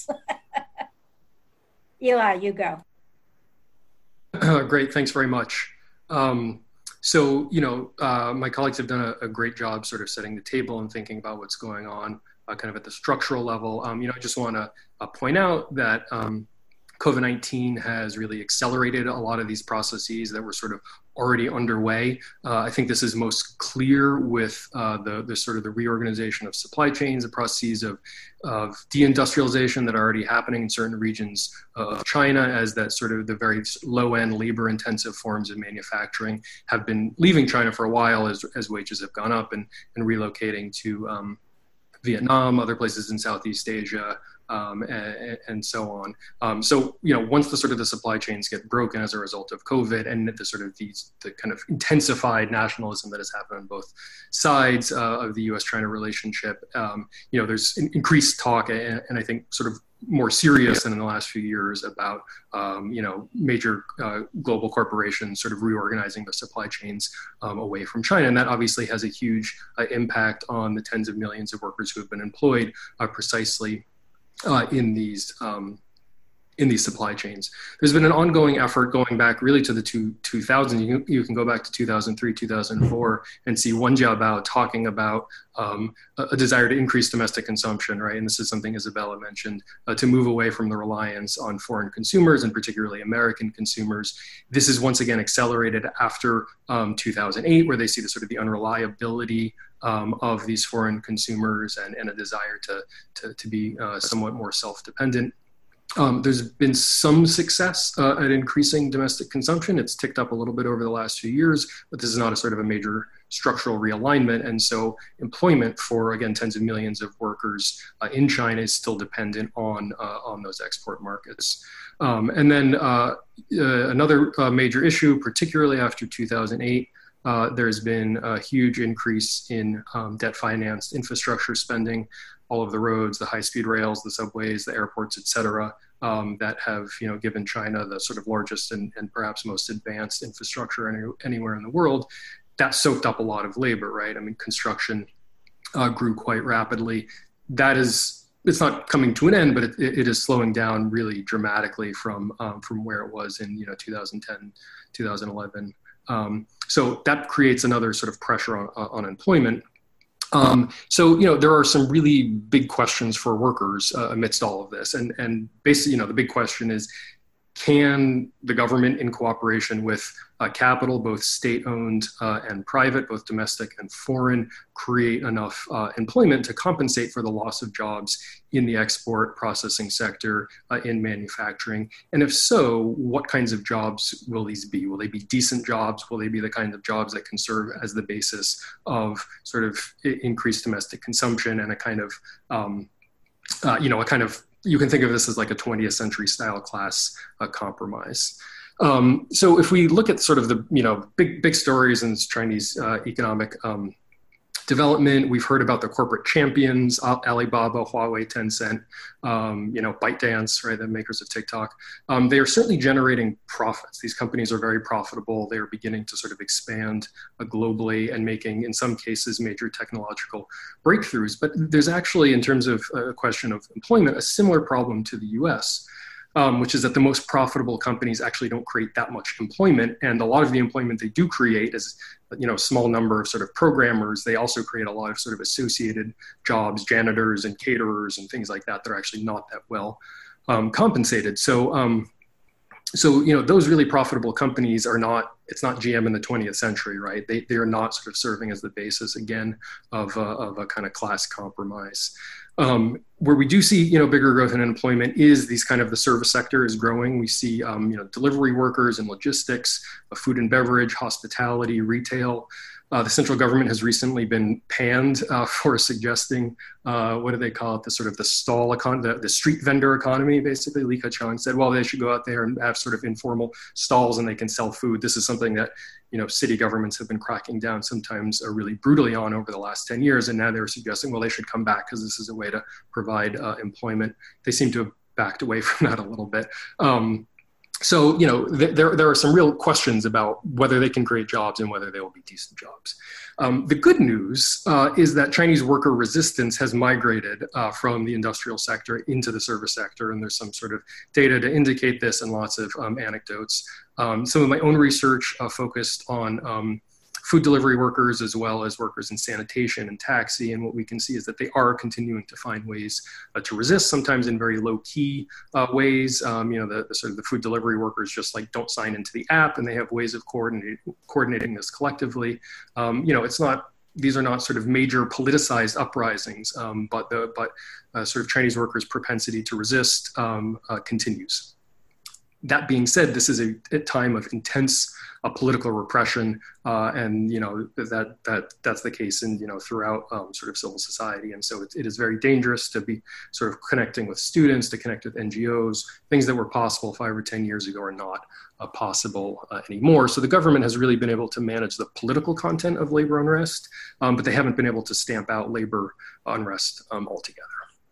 Eli, you go. Great, thanks very much. Um, so, you know, uh, my colleagues have done a, a great job sort of setting the table and thinking about what's going on uh, kind of at the structural level. Um, you know, I just want to uh, point out that um, COVID nineteen has really accelerated a lot of these processes that were sort of already underway. Uh, I think this is most clear with uh, the, the sort of the reorganization of supply chains, the processes of, of deindustrialization that are already happening in certain regions of China, as that sort of the very low-end labor-intensive forms of manufacturing have been leaving China for a while as, as wages have gone up, and, and relocating to um, Vietnam, other places in Southeast Asia, Um, and, and so on. Um, so, you know, once the sort of the supply chains get broken as a result of COVID, and the sort of these, the kind of intensified nationalism that has happened on both sides uh, of the U S China relationship, um, you know, there's increased talk, and, and I think sort of more serious than in the last few years, about, um, you know, major uh, global corporations sort of reorganizing the supply chains um, away from China. And that obviously has a huge uh, impact on the tens of millions of workers who have been employed uh, precisely Uh, in these um, in these supply chains. There's been an ongoing effort going back really to the two, 2000s. You, you can go back to two thousand three, two thousand four, and see Wen Jiabao talking about um, a, a desire to increase domestic consumption, right? And this is something Isabella mentioned, uh, to move away from the reliance on foreign consumers, and particularly American consumers. This is once again accelerated after um, two thousand eight, where they see the sort of the unreliability Um, of these foreign consumers, and, and a desire to, to, to be uh, somewhat more self-dependent. Um, there's been some success uh, at increasing domestic consumption. It's ticked up a little bit over the last few years, but this is not a sort of a major structural realignment. And so employment for, again, tens of millions of workers uh, in China is still dependent on, uh, on those export markets. Um, and then uh, uh, another uh, major issue, particularly after two thousand eight, uh, there's been a huge increase in um, debt-financed infrastructure spending, all of the roads, the high-speed rails, the subways, the airports, et cetera, um, that have, you know, given China the sort of largest and, and perhaps most advanced infrastructure any, anywhere in the world. That soaked up a lot of labor, right? I mean, construction uh, grew quite rapidly. That is, it's not coming to an end, but it, it is slowing down really dramatically from um, from where it was in, you know, two thousand ten, two thousand eleven. Um, so that creates another sort of pressure on, on employment. Um, so, you know, there are some really big questions for workers uh, amidst all of this. And, and basically, you know, the big question is, can the government, in cooperation with uh, capital, both state-owned uh, and private, both domestic and foreign, create enough uh, employment to compensate for the loss of jobs in the export processing sector, uh, in manufacturing? And if so, what kinds of jobs will these be? Will they be decent jobs? Will they be the kind of jobs that can serve as the basis of sort of increased domestic consumption and a kind of, um, uh, you know, a kind of, you can think of this as like a twentieth century style class uh, compromise. Um, so if we look at sort of the, you know, big, big stories in Chinese uh, economic um, development, we've heard about the corporate champions, Alibaba, Huawei, Tencent, um, you know, ByteDance, right, the makers of TikTok. Um, they are certainly generating profits. These companies are very profitable. They are beginning to sort of expand uh, globally and making, in some cases, major technological breakthroughs. But there's actually, in terms of a question of employment, a similar problem to the U S, Um, which is that the most profitable companies actually don't create that much employment. And a lot of the employment they do create is, you know, a small number of sort of programmers. They also create a lot of sort of associated jobs, janitors and caterers and things like that that are actually not that well um, compensated. So, um, so, you know, those really profitable companies are not, it's not G M in the twentieth century, right? They, they are not sort of serving as the basis, again, of, uh, of a kind of class compromise. Um, where we do see, you know, bigger growth in employment is these kind of the service sector is growing. We see, um, you know, delivery workers and logistics, uh, food and beverage, hospitality, retail. Uh, the central government has recently been panned uh, for suggesting, uh, what do they call it, the sort of the stall econ, the, the street vendor economy, basically. Li Keqiang said, well, they should go out there and have sort of informal stalls and they can sell food. This is something that, you know, city governments have been cracking down sometimes uh, really brutally on over the last ten years. And now they're suggesting, well, they should come back because this is a way to provide uh, employment. They seem to have backed away from that a little bit. Um, So, you know, th- there, there are some real questions about whether they can create jobs and whether they will be decent jobs. Um, the good news uh, is that Chinese worker resistance has migrated uh, from the industrial sector into the service sector. And there's some sort of data to indicate this and lots of um, anecdotes. Um, some of my own research uh, focused on um, food delivery workers as well as workers in sanitation and taxi. And what we can see is that they are continuing to find ways uh, to resist, sometimes in very low key uh, ways. Um, you know, the, the sort of the food delivery workers just like don't sign into the app and they have ways of coordinate, coordinating this collectively. Um, you know, it's not, these are not sort of major politicized uprisings, um, but the but uh, sort of Chinese workers' propensity to resist um, uh, continues. That being said, this is a, a time of intense uh, political repression, uh, and you know that that that's the case in you know throughout um, sort of civil society, and so it, it is very dangerous to be sort of connecting with students, to connect with N G Os. Things that were possible five or ten years ago are not uh, possible uh, anymore. So the government has really been able to manage the political content of labor unrest, um, but they haven't been able to stamp out labor unrest um, altogether.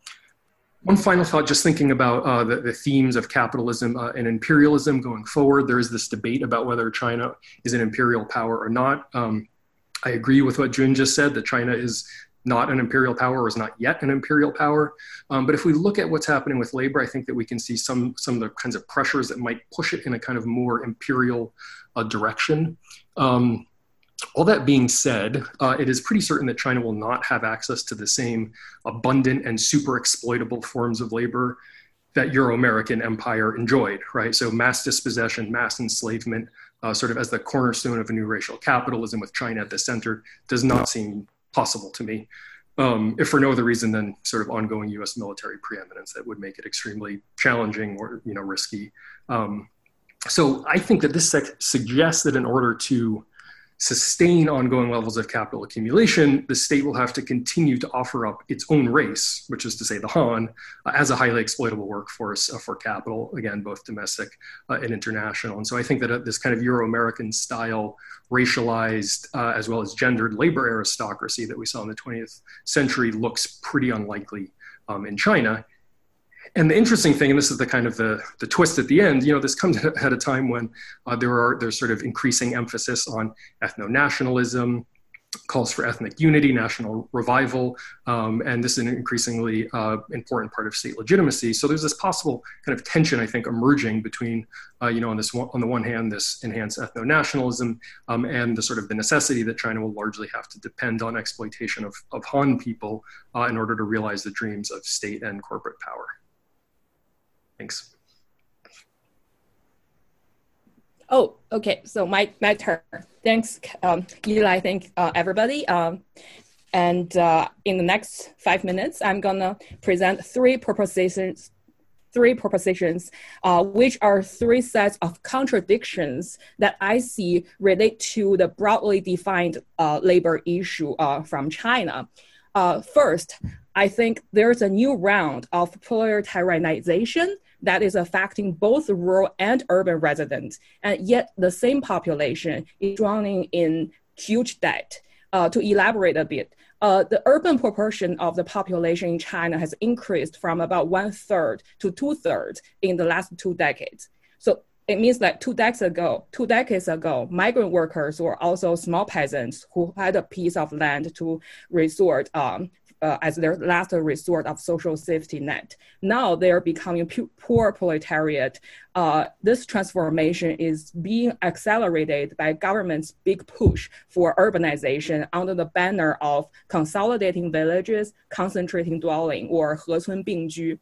One final thought, just thinking about uh, the, the themes of capitalism uh, and imperialism going forward. There is this debate about whether China is an imperial power or not. Um, I agree with what Jun just said, that China is not an imperial power or is not yet an imperial power. Um, but if we look at what's happening with labor, I think that we can see some, some of the kinds of pressures that might push it in a kind of more imperial uh, direction. Um, All that being said, uh, it is pretty certain that China will not have access to the same abundant and super exploitable forms of labor that Euro-American empire enjoyed, right? So mass dispossession, mass enslavement, uh, sort of as the cornerstone of a new racial capitalism with China at the center does not seem possible to me. Um, if for no other reason than sort of ongoing U S military preeminence that would make it extremely challenging or, you know, risky. Um, so I think that this sec- suggests that in order to sustain ongoing levels of capital accumulation, the state will have to continue to offer up its own race, which is to say the Han, uh, as a highly exploitable workforce uh, for capital, again, both domestic uh, and international. And so I think that uh, this kind of Euro-American style, racialized uh, as well as gendered labor aristocracy that we saw in the twentieth century looks pretty unlikely um, in China. And the interesting thing, and this is the kind of the, the twist at the end, you know, this comes at a time when uh, there are there's sort of increasing emphasis on ethno-nationalism, calls for ethnic unity, national revival, um, and this is an increasingly uh, important part of state legitimacy. So there's this possible kind of tension, I think, emerging between, uh, you know, on this one, on the one hand, this enhanced ethno-nationalism um, and the sort of the necessity that China will largely have to depend on exploitation of, of Han people uh, in order to realize the dreams of state and corporate power. Thanks. Oh, okay. So my, my turn. Thanks, um, Eli. Thank uh, everybody. Um, and uh, in the next five minutes, I'm gonna present three propositions, three propositions, uh, which are three sets of contradictions that I see relate to the broadly defined uh, labor issue uh, from China. Uh, first, I think there's a new round of proletarianization that is affecting both rural and urban residents, and yet the same population is drowning in huge debt. Uh, to elaborate a bit, uh, the urban proportion of the population in China has increased from about one third to two thirds in the last two decades. So it means that two decades ago, two decades ago, migrant workers were also small peasants who had a piece of land to resort um, Uh, as their last resort of social safety net. Now they're becoming pu- poor proletariat. Uh, this transformation is being accelerated by government's big push for urbanization under the banner of consolidating villages, concentrating dwelling, or 合村并居.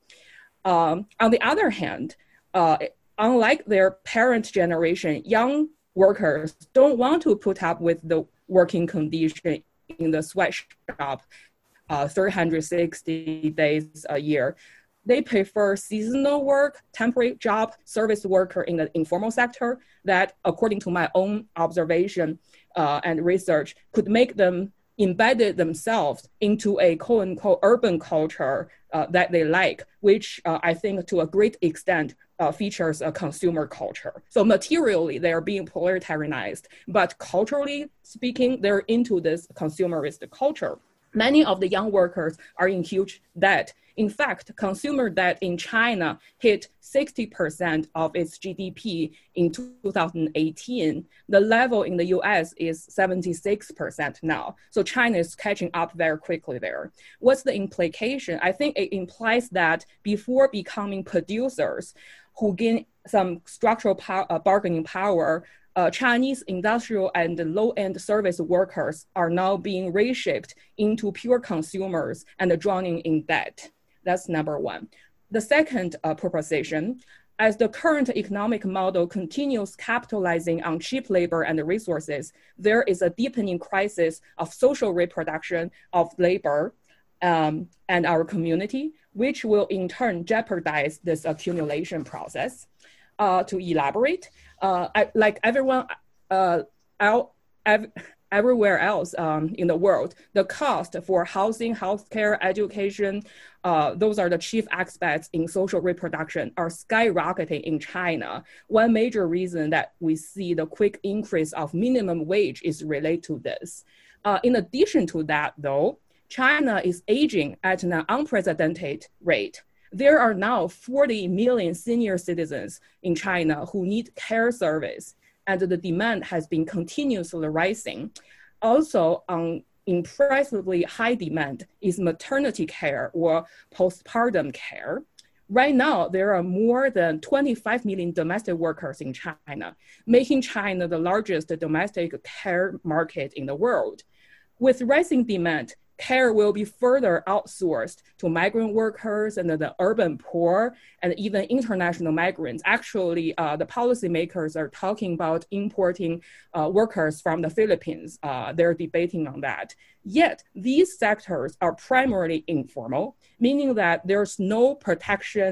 Um, on the other hand, uh, unlike their parent generation, young workers don't want to put up with the working condition in the sweatshop Uh, three hundred sixty days a year. They prefer seasonal work, temporary job, service worker in the informal sector that, according to my own observation uh, and research, could make them embedded themselves into a quote unquote urban culture uh, that they like, which uh, I think to a great extent uh, features a consumer culture. So materially, they are being proletarianized, but culturally speaking, they're into this consumerist culture. Many of the young workers are in huge debt. In fact, consumer debt in China hit sixty percent of its G D P in two thousand eighteen. The level in the U S is seventy-six percent now. So China is catching up very quickly there. What's the implication? I think it implies that before becoming producers who gain some structural power, uh, bargaining power, Uh, Chinese industrial and low-end service workers are now being reshaped into pure consumers and drowning in debt. That's number one. The second uh, proposition, as the current economic model continues capitalizing on cheap labor and resources, there is a deepening crisis of social reproduction of labor um, and our community, which will in turn jeopardize this accumulation process. Uh, to elaborate, uh, I, like everyone uh, out, ev- everywhere else um, in the world, the cost for housing, healthcare, education, uh, those are the chief aspects in social reproduction, are skyrocketing in China. One major reason that we see the quick increase of minimum wage is related to this. Uh, in addition to that, though, China is aging at an unprecedented rate. There are now forty million senior citizens in China who need care service, and the demand has been continuously rising. Also, on impressively high demand is maternity care or postpartum care. Right now, there are more than twenty-five million domestic workers in China, making China the largest domestic care market in the world. With rising demand, care will be further outsourced to migrant workers and the urban poor and even international migrants. Actually, uh, the policymakers are talking about importing uh, workers from the Philippines. Uh, they're debating on that. Yet, these sectors are primarily informal, meaning that there's no protection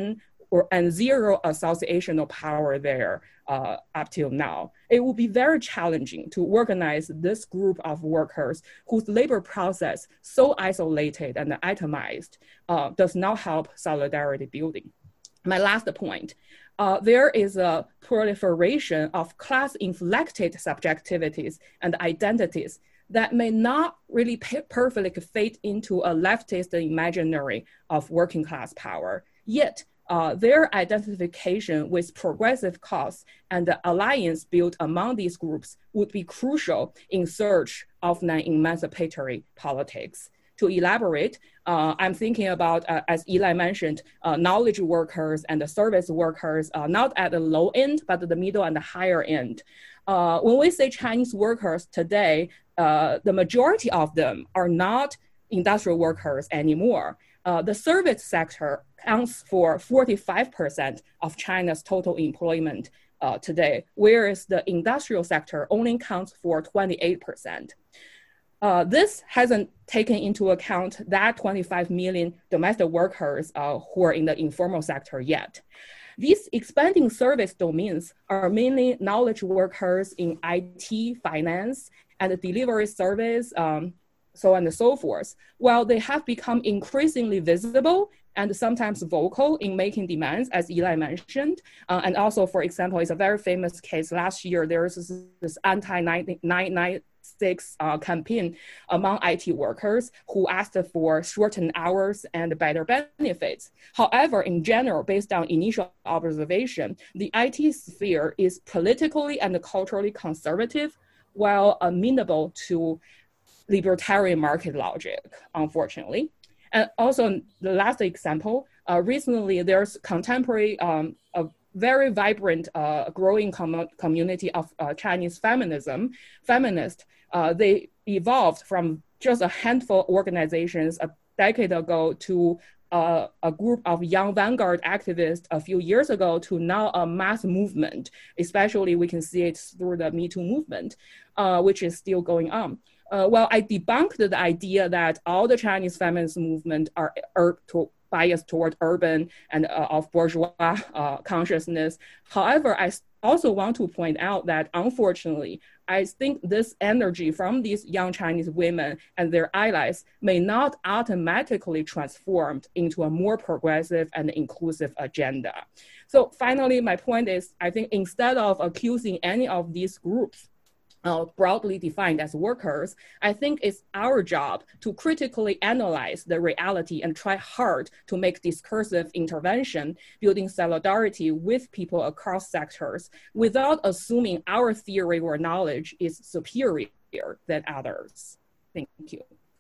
or and zero associational power there uh, up till now. It will be very challenging to organize this group of workers whose labor process, so isolated and itemized, uh, does not help solidarity building. My last point, uh, there is a proliferation of class-inflected subjectivities and identities that may not really perfectly fit into a leftist imaginary of working class power. Yet, uh, their identification with progressive cause and the alliance built among these groups would be crucial in search of non-emancipatory politics. To elaborate, uh, I'm thinking about, uh, as Eli mentioned, uh, knowledge workers and the service workers, uh, not at the low end, but at the middle and the higher end. Uh, when we say Chinese workers today, uh, the majority of them are not industrial workers anymore. Uh, the service sector accounts for forty-five percent of China's total employment uh, today, whereas the industrial sector only counts for twenty-eight percent. Uh, this hasn't taken into account that twenty-five million domestic workers uh, who are in the informal sector yet. These expanding service domains are mainly knowledge workers in I T, finance, and delivery service, um, so on and so forth. While they have become increasingly visible and sometimes vocal in making demands, as Eli mentioned, uh, and also, for example, it's a very famous case. Last year, there was this, this anti nine ninety-six uh, campaign among I T workers who asked for shortened hours and better benefits. However, in general, based on initial observation, the I T sphere is politically and culturally conservative, while amenable to libertarian market logic, unfortunately. And also, the last example, uh, recently there's contemporary, um, a very vibrant, uh, growing com community of uh, Chinese feminism, feminists. Uh, they evolved from just a handful of organizations a decade ago to uh, a group of young vanguard activists a few years ago to now a mass movement. Especially we can see it through the Me Too movement, uh, which is still going on. Uh, well, I debunked the idea that all the Chinese feminist movement are, are to, biased toward urban and uh, of bourgeois uh, consciousness. However, I also want to point out that, unfortunately, I think this energy from these young Chinese women and their allies may not automatically transform into a more progressive and inclusive agenda. So finally, my point is, I think instead of accusing any of these groups Uh, broadly defined as workers, I think it's our job to critically analyze the reality and try hard to make discursive intervention, building solidarity with people across sectors without assuming our theory or knowledge is superior than others. Thank you.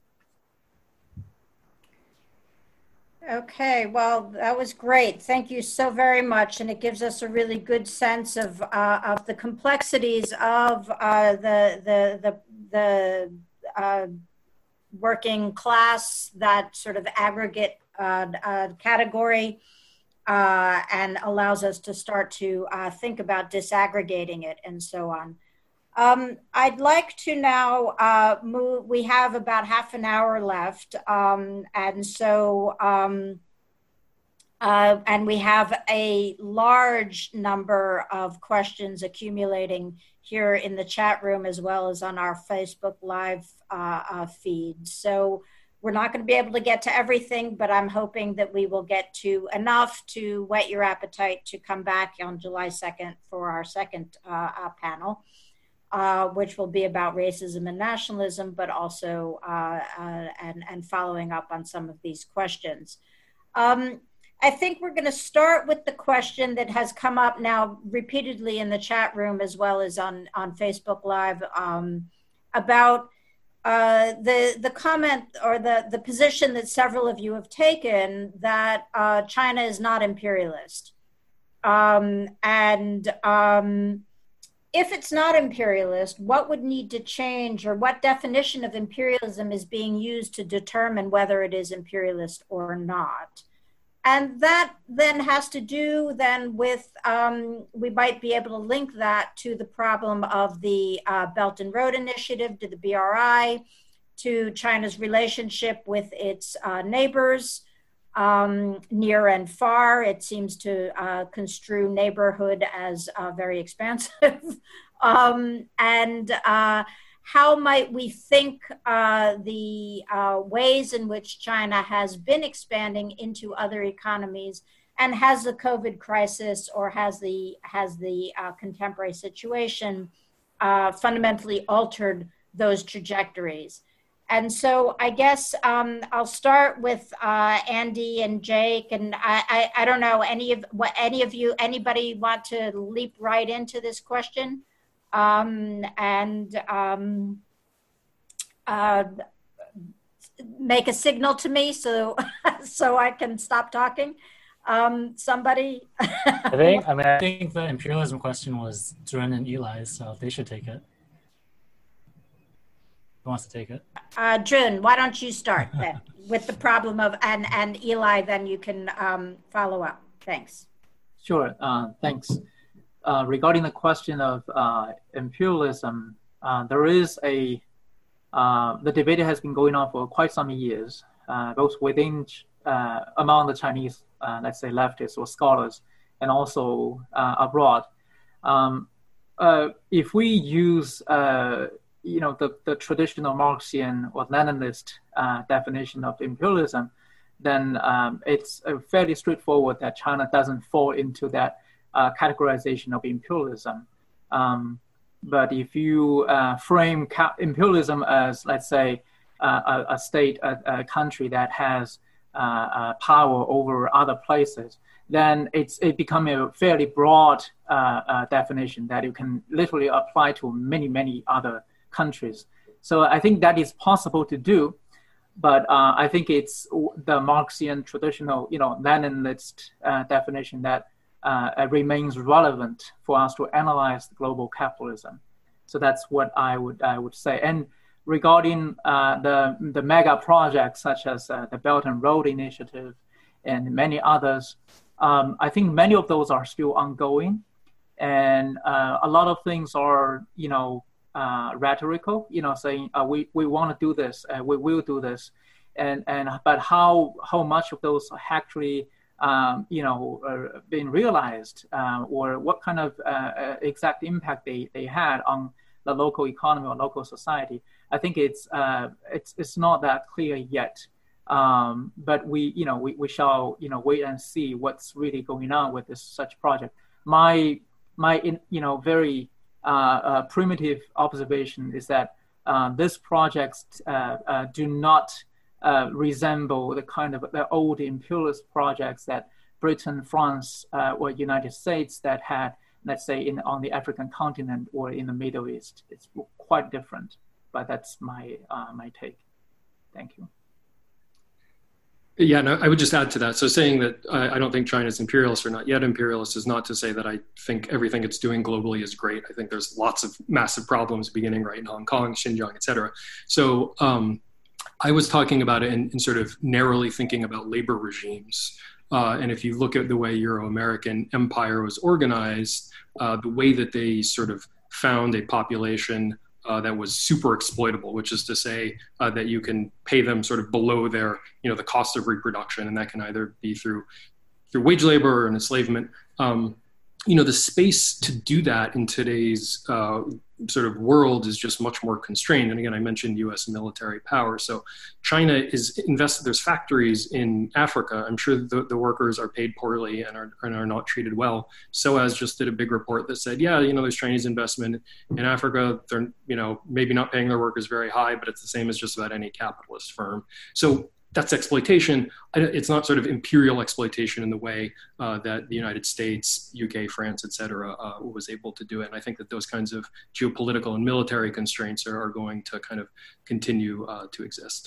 Okay, well, that was great. Thank you so very much. And it gives us a really good sense of, uh, of the complexities of uh, the, the, the, the uh, working class, that sort of aggregate uh, uh, category, uh, and allows us to start to uh, think about disaggregating it and so on. Um, I'd like to now uh, move, we have about half an hour left, um, and so, um, uh, and we have a large number of questions accumulating here in the chat room as well as on our Facebook Live uh, uh, feed. So we're not going to be able to get to everything, but I'm hoping that we will get to enough to whet your appetite to come back on July second for our second uh, uh, panel. Uh, which will be about racism and nationalism, but also uh, uh, and, and following up on some of these questions. Um, I think we're going to start with the question that has come up now repeatedly in the chat room as well as on, on Facebook Live um, about uh, the, the comment or the, the position that several of you have taken that uh, China is not imperialist. Um, and um, If it's not imperialist, what would need to change, or what definition of imperialism is being used to determine whether it is imperialist or not? And that then has to do then with, um, we might be able to link that to the problem of the uh, Belt and Road Initiative, to the B R I, to China's relationship with its uh, neighbors, um, near and far. It seems to uh, construe neighborhood as uh, very expansive. um, and uh, how might we think uh, the uh, ways in which China has been expanding into other economies, and has the COVID crisis or has the, has the uh, contemporary situation uh, fundamentally altered those trajectories? And so I guess um, I'll start with uh, Andy and Jake, and I, I, I don't know, any of what any of you, anybody want to leap right into this question? Um, and um, uh, make a signal to me so so I can stop talking. Um, somebody. I think. I mean, I think the imperialism question was Jun and Eli, so they should take it. Who wants to take it? Uh, Jun, why don't you start then with the problem of and and Eli, then you can um, follow up. Thanks. Sure. Uh, thanks. Uh, regarding the question of uh, imperialism, uh, there is a, uh, the debate has been going on for quite some years, uh, both within, uh, among the Chinese, uh, let's say leftists or scholars, and also uh, abroad. Um, uh, if we use, uh, you know, the, the traditional Marxian or Leninist uh, definition of imperialism, then um, it's uh, fairly straightforward that China doesn't fall into that Uh, categorization of imperialism. Um, but if you uh, frame ca- imperialism as, let's say, uh, a, a state, a, a country that has uh, uh, power over other places, then it's it becomes a fairly broad uh, uh, definition that you can literally apply to many, many other countries. So I think that is possible to do, but uh, I think it's the Marxian traditional, you know, Leninist uh, definition that Uh, remains relevant for us to analyze global capitalism. So that's what I would I would say. And regarding uh, the the mega projects such as uh, the Belt and Road Initiative and many others, um, I think many of those are still ongoing, and uh, a lot of things are you know uh, rhetorical. You know, saying uh, we we want to do this, uh, we will do this, and and but how how much of those actually Um, you know, uh, being realized, uh, or what kind of uh, exact impact they, they had on the local economy or local society, I think it's uh, it's it's not that clear yet. Um, but we, you know, we, we shall, you know, wait and see what's really going on with this such project. My my, in, you know, very uh, uh, primitive observation is that uh, this projects uh, uh, do not Uh, resemble the kind of the old imperialist projects that Britain, France, uh, or United States that had, let's say, in on the African continent or in the Middle East. It's quite different, but that's my uh, my take. Thank you. Yeah, no, I would just add to that. So saying that uh, I don't think China's imperialist or not yet imperialist is not to say that I think everything it's doing globally is great. I think there's lots of massive problems beginning right in Hong Kong, Xinjiang, et cetera. So, um, I was talking about it in, in sort of narrowly thinking about labor regimes. Uh, and if you look at the way Euro-American empire was organized, uh, the way that they sort of found a population uh, that was super exploitable, which is to say uh, that you can pay them sort of below their, you know, the cost of reproduction. And that can either be through, through wage labor or enslavement. Um, you know, the space to do that in today's uh, sort of world is just much more constrained. And again, I mentioned U S military power. So China is invested, there's factories in Africa. I'm sure the, the workers are paid poorly and are, and are not treated well. SOAS just did a big report that said, yeah, you know, there's Chinese investment in Africa. They're, you know, maybe not paying their workers very high, but it's the same as just about any capitalist firm. So that's exploitation. It's not sort of imperial exploitation in the way uh, that the United States, U K, France, et cetera, uh, was able to do it. And I think that those kinds of geopolitical and military constraints are, are going to kind of continue uh, to exist.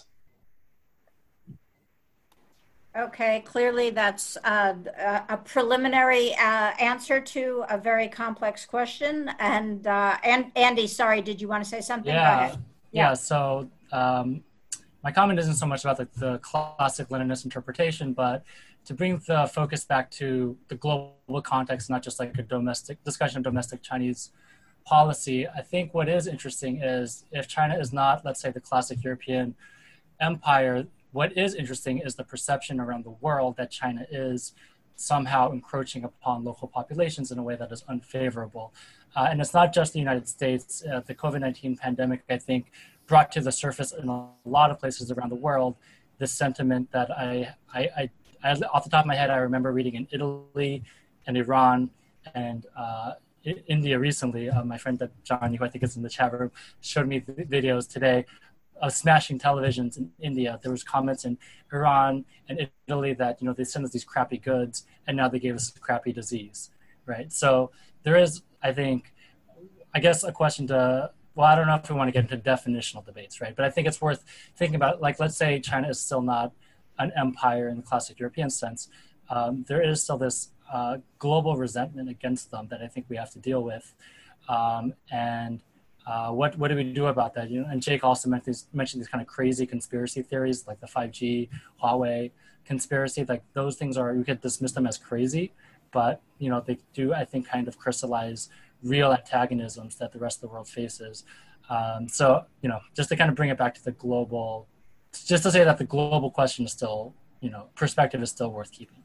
Okay, clearly that's uh, a preliminary uh, answer to a very complex question. And, uh, and Andy, sorry, did you want to say something? Yeah, Go ahead. yeah. yeah so. Um, My comment isn't so much about the, the classic Leninist interpretation, but to bring the focus back to the global context, not just like a domestic discussion of domestic Chinese policy. I think what is interesting is if China is not, let's say, the classic European empire, what is interesting is the perception around the world that China is somehow encroaching upon local populations in a way that is unfavorable. Uh, and it's not just the United States. Uh, the COVID nineteen pandemic, I think, brought to the surface in a lot of places around the world this sentiment that I, I, I, I off the top of my head, I remember reading in Italy and Iran and uh, India recently. Uh, my friend John, who I think is in the chat room, showed me the videos today of smashing televisions in India. There was comments in Iran and Italy that, you know, they send us these crappy goods and now they gave us a crappy disease, right? So there is, I think, I guess a question to, well, I don't know if we want to get into definitional debates, right? But I think it's worth thinking about, like, let's say China is still not an empire in the classic European sense. Um, there is still this uh, global resentment against them that I think we have to deal with. Um, and Uh, what what do we do about that? You know, and Jake also mentioned these, mentioned these kind of crazy conspiracy theories, like the five G, Huawei conspiracy. Like those things are, you could dismiss them as crazy, but you know they do, I think, kind of crystallize real antagonisms that the rest of the world faces. Um, so you know, just to kind of bring it back to the global, just to say that the global question is still, you know, perspective is still worth keeping.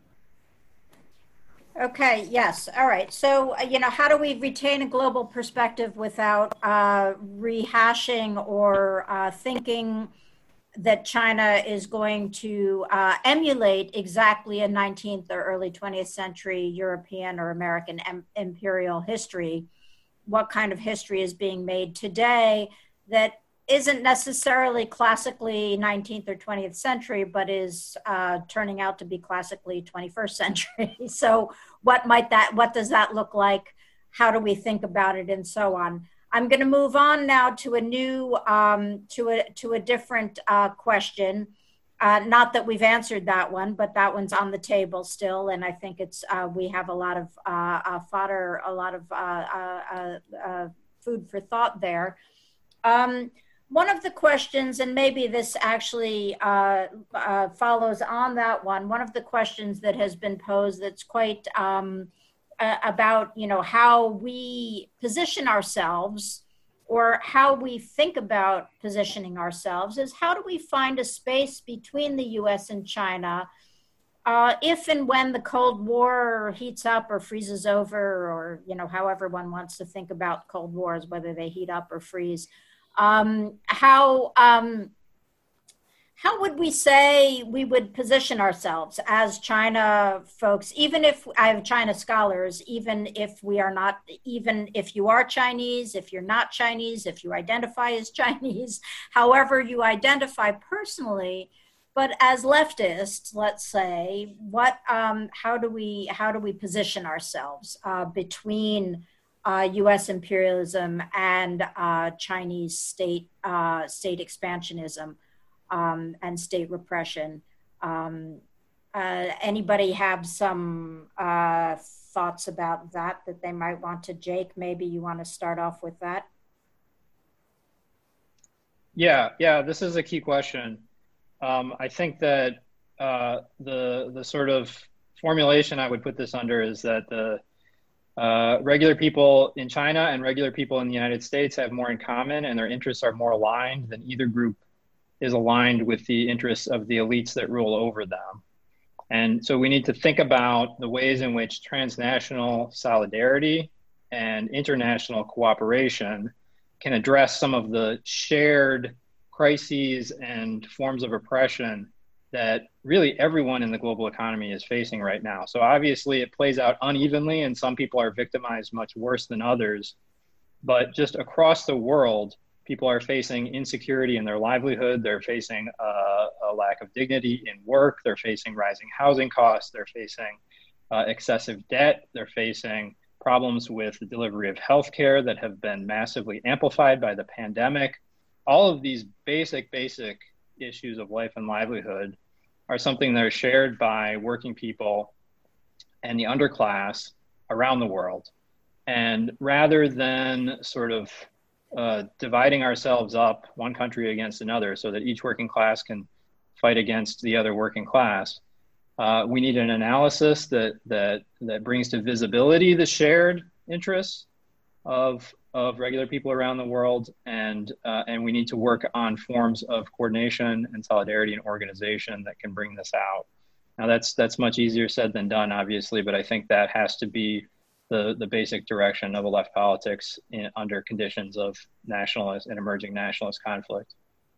Okay, yes. All right. So, uh, you know, how do we retain a global perspective without uh, rehashing or uh, thinking that China is going to uh, emulate exactly a nineteenth or early twentieth century European or American em- imperial history? What kind of history is being made today that isn't necessarily classically nineteenth or twentieth century, but is uh, turning out to be classically twenty-first century. So what might that, what does that look like? How do we think about it, and so on? I'm going to move on now to a new, um, to a to a different uh, question. Uh, not that we've answered that one, but that one's on the table still, and I think it's uh, we have a lot of uh, uh, fodder, a lot of uh, uh, uh, food for thought there. Um, One of the questions, and maybe this actually uh, uh, follows on that one, one of the questions that has been posed that's quite um, uh, about, you know, how we position ourselves or how we think about positioning ourselves is how do we find a space between the U S and China uh, if and when the Cold War heats up or freezes over, or, you know, however one wants to think about Cold Wars, whether they heat up or freeze. Um, how um, how would we say we would position ourselves as China folks, even if I have China scholars, even if we are not, even if you are Chinese, if you're not Chinese, if you identify as Chinese, however you identify personally, but as leftists, let's say, what, um, how do we, how do we position ourselves uh, between Uh, U S imperialism and uh, Chinese state uh, state expansionism um, and state repression? Um, uh, anybody have some uh, thoughts about that that they might want to? Jake, maybe you want to start off with that? Yeah, yeah, this is a key question. Um, I think that uh, the the sort of formulation I would put this under is that the Uh, regular people in China and regular people in the United States have more in common, and their interests are more aligned than either group is aligned with the interests of the elites that rule over them. And so we need to think about the ways in which transnational solidarity and international cooperation can address some of the shared crises and forms of oppression that really everyone in the global economy is facing right now. So obviously it plays out unevenly, and some people are victimized much worse than others. But just across the world, people are facing insecurity in their livelihood. They're facing uh, a lack of dignity in work. They're facing rising housing costs. They're facing uh, excessive debt. They're facing problems with the delivery of healthcare that have been massively amplified by the pandemic. All of these basic, basic issues of life and livelihood are something that are shared by working people and the underclass around the world. And rather than sort of uh, dividing ourselves up one country against another so that each working class can fight against the other working class, uh, we need an analysis that, that, that brings to visibility the shared interests of, of regular people around the world, and uh, and we need to work on forms of coordination and solidarity and organization that can bring this out. Now that's that's much easier said than done, obviously, but I think that has to be the the basic direction of a left politics in, under conditions of nationalist and emerging nationalist conflict.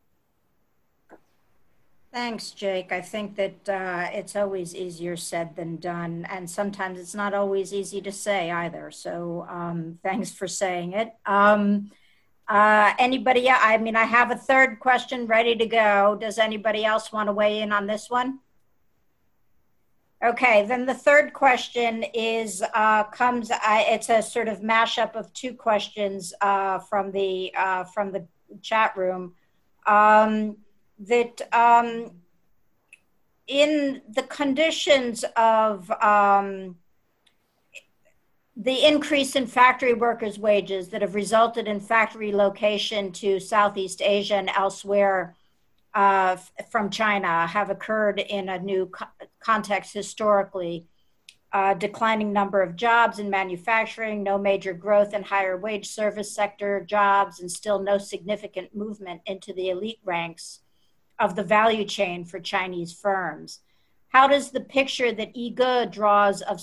Thanks, Jake. I think that uh, it's always easier said than done, and sometimes it's not always easy to say either. So um, thanks for saying it. Um, uh, anybody, I mean, I have a third question ready to go. Does anybody else want to weigh in on this one? Okay, then the third question is, uh, comes, uh, it's a sort of mashup of two questions uh, from the uh, from the chat room. Um, that um, in the conditions of um, the increase in factory workers' wages that have resulted in factory relocation to Southeast Asia and elsewhere uh, from China have occurred in a new co context historically. Uh, declining number of jobs in manufacturing, no major growth in higher wage service sector jobs, and still no significant movement into the elite ranks of the value chain for Chinese firms. How does the picture that I Ge draws of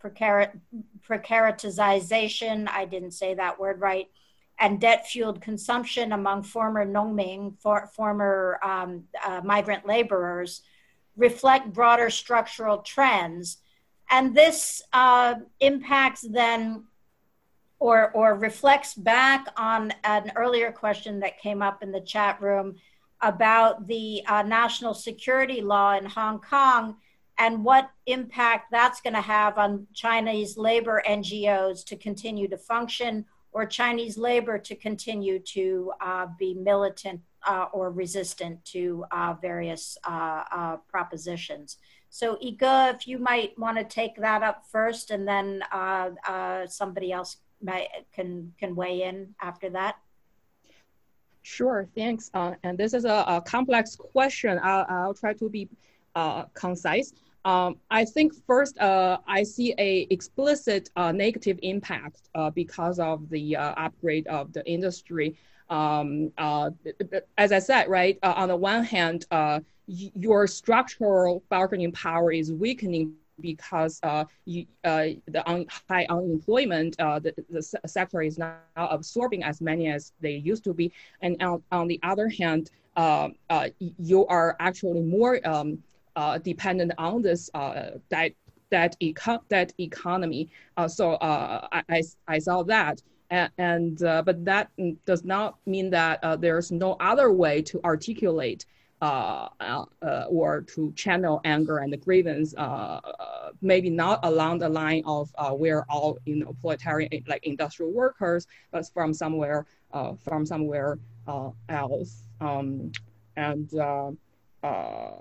self-precaritization, I didn't say that word right, and debt-fueled consumption among former Nongming, for, former um, uh, migrant laborers, reflect broader structural trends? And this uh, impacts then, or, or reflects back on an earlier question that came up in the chat room about the uh, national security law in Hong Kong and what impact that's going to have on Chinese labor N G Os to continue to function, or Chinese labor to continue to uh, be militant uh, or resistant to uh, various uh, uh, propositions. So I Ge, if you might want to take that up first, and then uh, uh, somebody else might, can, can weigh in after that. Sure, thanks. Uh, and this is a, a complex question. I'll, I'll try to be uh, concise. Um, I think first, uh, I see a explicit uh, negative impact uh, because of the uh, upgrade of the industry. Um, uh, as I said, right, uh, on the one hand, uh, your structural bargaining power is weakening because uh, you, uh, the un high unemployment, uh, the, the sector is now absorbing as many as they used to be. And on, on the other hand, uh, uh, you are actually more um, uh, dependent on this uh, that, that, eco that economy. Uh, so uh, I, I, I saw that. And, and uh, but that does not mean that uh, there's no other way to articulate Uh, uh, or to channel anger and the grievance, uh, uh, maybe not along the line of uh, we're all, you know, proletarian, like industrial workers, but from somewhere, uh, from somewhere uh, else. Um, and uh, uh,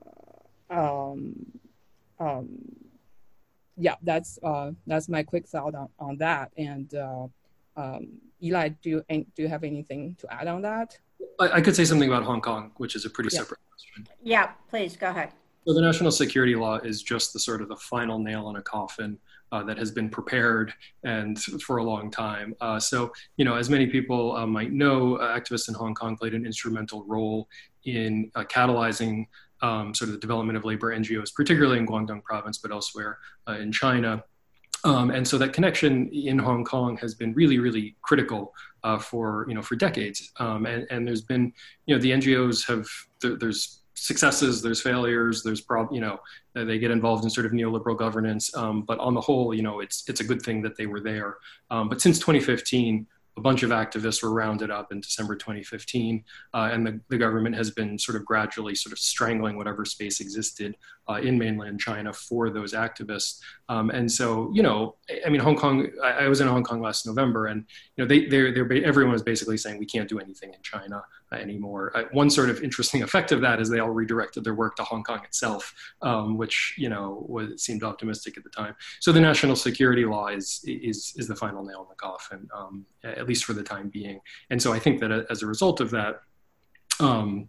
um, um, yeah, that's uh, that's my quick thought on, on that. And uh, um, Eli, do you do you have anything to add on that? I could say something about Hong Kong, which is a pretty yeah. separate question. Yeah, please, go ahead. So the national security law is just the sort of the final nail in a coffin uh, that has been prepared and for a long time. Uh, so, you know, as many people uh, might know, uh, activists in Hong Kong played an instrumental role in uh, catalyzing um, sort of the development of labor N G Os, particularly in Guangdong province, but elsewhere uh, in China. Um, and so that connection in Hong Kong has been really, really critical uh, for, you know, for decades. Um, and, and there's been, you know, the N G Os have, there, there's successes, there's failures, there's, prob you know, they get involved in sort of neoliberal governance. Um, but on the whole, you know, it's, it's a good thing that they were there. Um, but since twenty fifteen, a bunch of activists were rounded up in December twenty fifteen, uh, and the, the government has been sort of gradually sort of strangling whatever space existed uh, in mainland China for those activists. Um, and so, you know, I mean, Hong Kong, I, I was in Hong Kong last November, and, you know, they, they're, they're, everyone was basically saying we can't do anything in China uh, anymore. Uh, one sort of interesting effect of that is they all redirected their work to Hong Kong itself, um, which, you know, was, seemed optimistic at the time. So the national security law is, is, is the final nail in the coffin, um, at least for the time being. And so I think that as a result of that, um,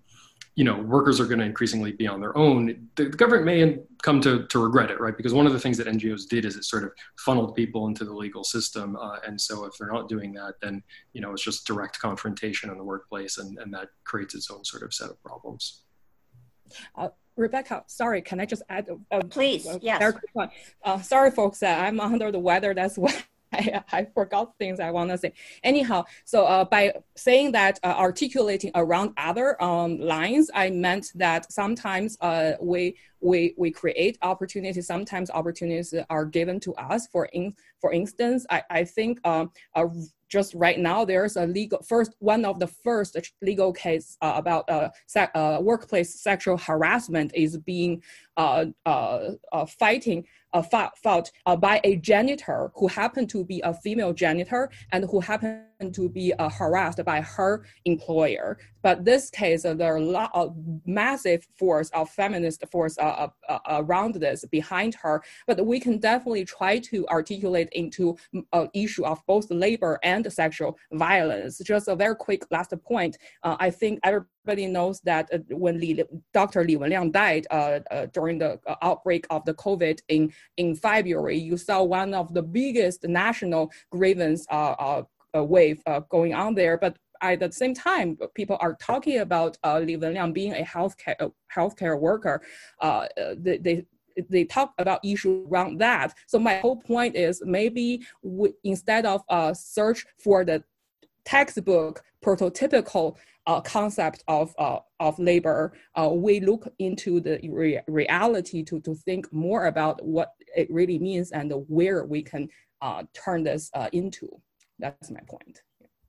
you know, workers are going to increasingly be on their own, the, the government may come to, to regret it, right? Because one of the things that N G Os did is it sort of funneled people into the legal system. Uh, and so if they're not doing that, then, you know, it's just direct confrontation in the workplace, and, and that creates its own sort of set of problems. Uh, Rebecca, sorry, can I just add? A, a, Please, a yes. Very quick one. Uh, sorry, folks, uh, I'm under the weather. That's why I, I forgot things I want to say. Anyhow, so uh, by saying that, uh, articulating around other um, lines, I meant that sometimes uh, we we we create opportunities. Sometimes opportunities are given to us. For in for instance, I I think um, uh, just right now there's a legal first one of the first legal case uh, about uh, se uh, workplace sexual harassment is being uh, uh, uh, fighting. Uh, fought uh, by a janitor who happened to be a female janitor and who happened to be uh, harassed by her employer. But this case, uh, there are a lot of massive force of feminist force uh, uh, around this, behind her. But we can definitely try to articulate into an issue of both labor and sexual violence. Just a very quick last point. Uh, I think everybody knows that uh, when Li, Doctor Li Wenliang died uh, uh, during the uh, outbreak of the COVID in, in February, you saw one of the biggest national grievance uh, uh, uh, wave uh, going on there. But at the same time, people are talking about uh, Li Wenliang being a healthcare uh, healthcare worker. Uh, they, they they talk about issues around that. So my whole point is maybe we, instead of uh, search for the textbook prototypical uh, concept of uh, of labor, uh, we look into the re reality to to think more about what it really means and where we can uh, turn this uh, into. That's my point.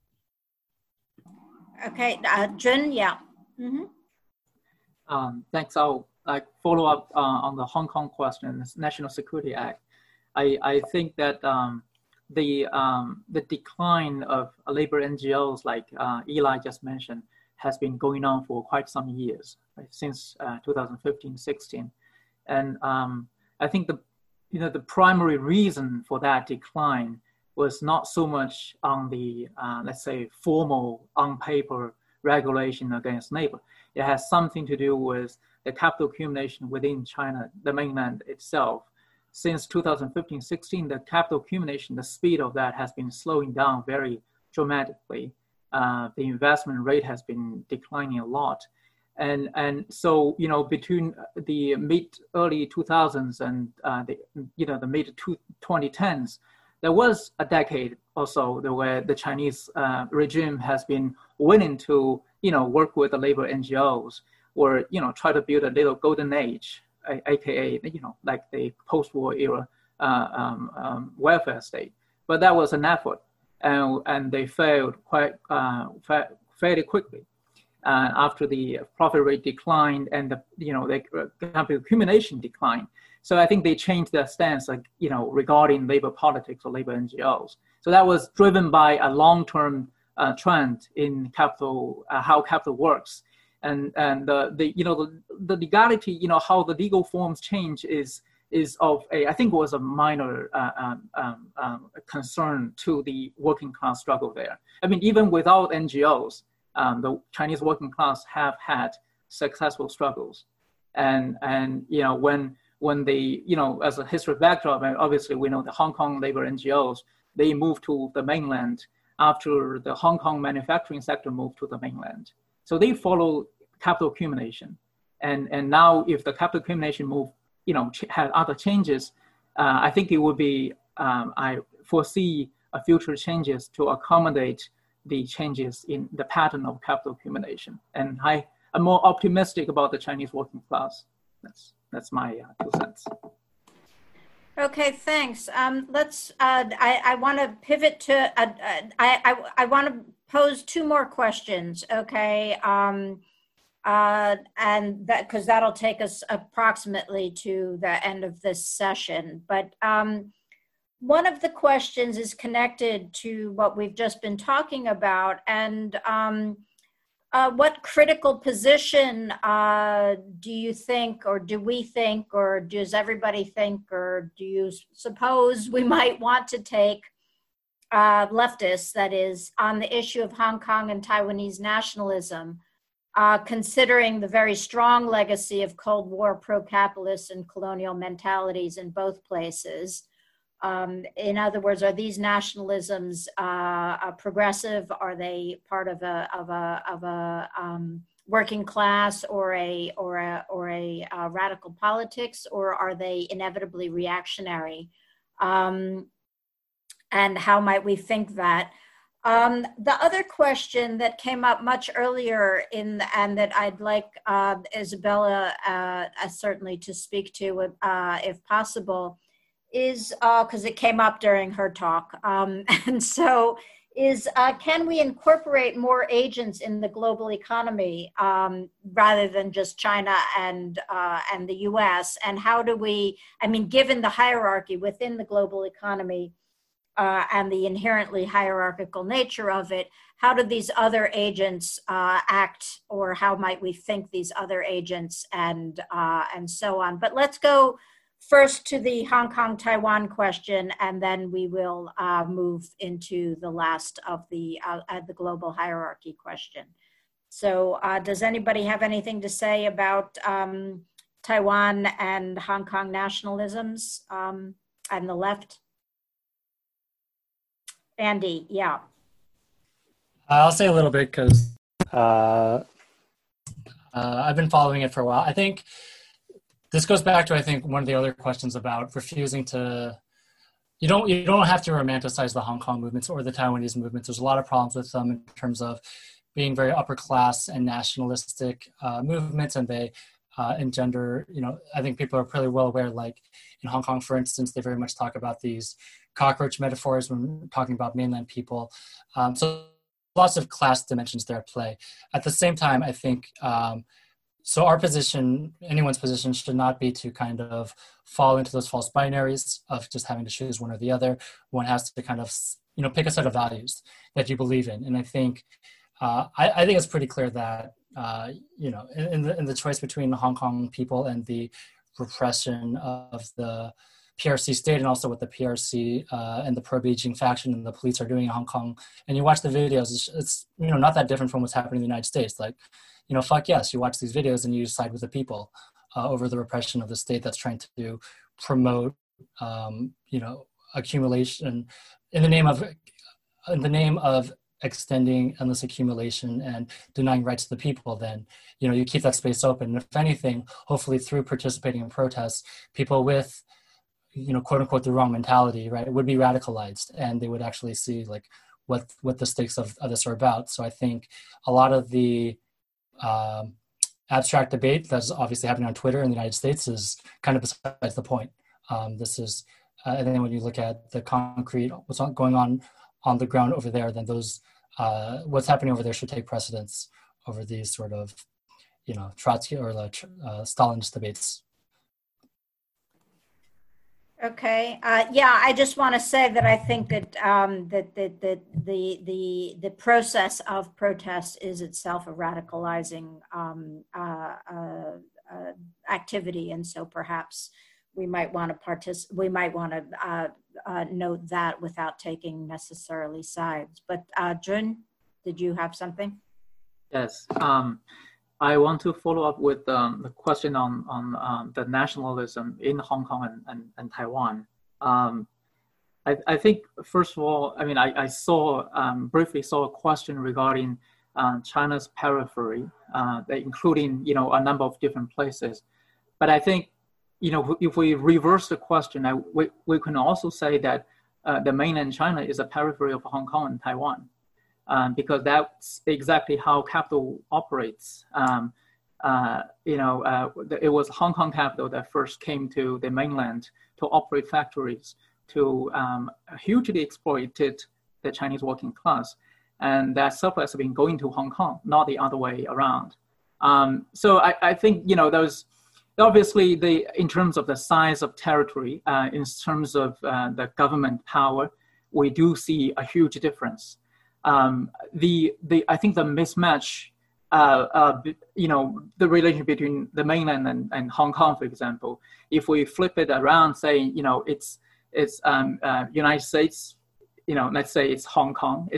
Okay, uh, Jun, yeah. Mm-hmm. um, thanks. I'll like follow up uh, on the Hong Kong question, this National Security Act. I, I think that um, the um, the decline of labor N G Os, like uh, Eli just mentioned, has been going on for quite some years, right? Since uh, two thousand fifteen sixteen, and um, I think the you know the primary reason for that decline was not so much on the, uh, let's say, formal on-paper regulation against labor. It has something to do with the capital accumulation within China, the mainland itself. Since two thousand fifteen sixteen, the capital accumulation, the speed of that has been slowing down very dramatically. Uh, the investment rate has been declining a lot. And, and so, you know, between the mid early two thousands and uh, the, you know, the mid twenty tens, there was a decade or so where the Chinese uh, regime has been willing to, you know, work with the labor N G Os or, you know, try to build a little golden age, A K A, you know, like the post-war era uh, um, um, welfare state. But that was an effort, and, and they failed quite uh, fa fairly quickly. Uh, after the profit rate declined and the, you know, the capital accumulation declined. So I think they changed their stance, like, you know, regarding labor politics or labor N G Os. So that was driven by a long-term uh, trend in capital, uh, how capital works. And, and uh, the, you know, the, the legality, you know, how the legal forms change is, is of a, I think was a minor uh, um, um, um, concern to the working class struggle there. I mean, even without N G Os, um, the Chinese working class have had successful struggles. And, and you know, when, when they, you know, as a history backdrop, and obviously we know the Hong Kong labor N G Os, they moved to the mainland after the Hong Kong manufacturing sector moved to the mainland. So they follow capital accumulation. And, and now if the capital accumulation move, you know, had other changes, uh, I think it would be, um, I foresee a future changes to accommodate the changes in the pattern of capital accumulation. And I am more optimistic about the Chinese working class. That's, that's my uh, two cents. Okay, thanks. Um, let's, uh, I, I want to pivot to, uh, uh, I, I, I want to pose two more questions, okay? Um, uh, and that, because that'll take us approximately to the end of this session. But um, one of the questions is connected to what we've just been talking about, and um, Uh, what critical position uh, do you think, or do we think, or does everybody think, or do you suppose we might want to take uh, leftists, that is, on the issue of Hong Kong and Taiwanese nationalism? uh, considering the very strong legacy of Cold War pro-capitalist and colonial mentalities in both places. Um, in other words, are these nationalisms uh, progressive? Are they part of a of a of a um, working class or a or a or a uh, radical politics, or are they inevitably reactionary? Um, and how might we think that? Um, the other question that came up much earlier in and that I'd like uh, Isabella uh, uh, certainly to speak to, uh, if possible, is because uh, it came up during her talk, um, and so is uh, can we incorporate more agents in the global economy um, rather than just China and uh, and the U S? And how do we, I mean, given the hierarchy within the global economy uh, and the inherently hierarchical nature of it, how do these other agents uh, act, or how might we think these other agents, and uh, and so on? But let's go first to the Hong Kong Taiwan question, and then we will uh, move into the last of the uh, uh, the global hierarchy question. So uh, does anybody have anything to say about um, Taiwan and Hong Kong nationalisms um, and the left? Andy, yeah. I'll say a little bit because uh, uh, I've been following it for a while. I think this goes back to, I think, one of the other questions about refusing to, you don't you don't have to romanticize the Hong Kong movements or the Taiwanese movements. There's a lot of problems with them in terms of being very upper class and nationalistic uh, movements, and they uh, engender, you know, I think people are pretty well aware, like in Hong Kong, for instance, they very much talk about these cockroach metaphors when talking about mainland people. Um, so lots of class dimensions there at play. At the same time, I think, um, So our position, anyone's position, should not be to kind of fall into those false binaries of just having to choose one or the other. One has to kind of, you know, pick a set of values that you believe in. And I think, uh, I, I think it's pretty clear that, uh, you know, in, in, the, in the choice between the Hong Kong people and the repression of the P R C state, and also what the P R C uh, and the pro-Beijing faction and the police are doing in Hong Kong, and you watch the videos, it's, it's you know, not that different from what's happening in the United States. Like, you know, fuck yes, you watch these videos and you side with the people uh, over the repression of the state that's trying to promote, um, you know, accumulation in the name of, in the name of extending endless accumulation and denying rights to the people. Then, you know, you keep that space open. And if anything, hopefully through participating in protests, people with, you know, quote unquote, the wrong mentality, right, would be radicalized, and they would actually see like what, what the stakes of, of this are about. So I think a lot of the, Um, abstract debate that's obviously happening on Twitter in the United States is kind of besides the point. Um, this is, uh, and then when you look at the concrete, what's going on on the ground over there, then those, uh, what's happening over there should take precedence over these sort of, you know, Trotsky or the uh, Stalinist debates. Okay. Uh, yeah, I just want to say that I think that um, that, that, that the the the process of protest is itself a radicalizing um, uh, uh, uh, activity, and so perhaps we might want to participate. We might want to uh, uh, note that without taking necessarily sides. But uh, Jun, did you have something? Yes. Um, I want to follow up with um, the question on, on um, the nationalism in Hong Kong and, and, and Taiwan. Um, I, I think, first of all, I mean, I, I saw, um, briefly saw a question regarding uh, China's periphery, uh, including, you know, a number of different places. But I think, you know, if we reverse the question, I, we, we can also say that uh, the mainland China is a periphery of Hong Kong and Taiwan. Um, because that's exactly how capital operates. Um, uh, you know, uh, it was Hong Kong capital that first came to the mainland to operate factories, to um, hugely exploited the Chinese working class. And that surplus has been going to Hong Kong, not the other way around. Um, so I, I think, you know, those, obviously, the, in terms of the size of territory, uh, in terms of uh, the government power, we do see a huge difference. Um, the the I think the mismatch, uh, uh, you know, the relationship between the mainland and, and Hong Kong, for example, if we flip it around, saying, you know, it's it's um, uh, United States, you know, let's say it's Hong Kong, it's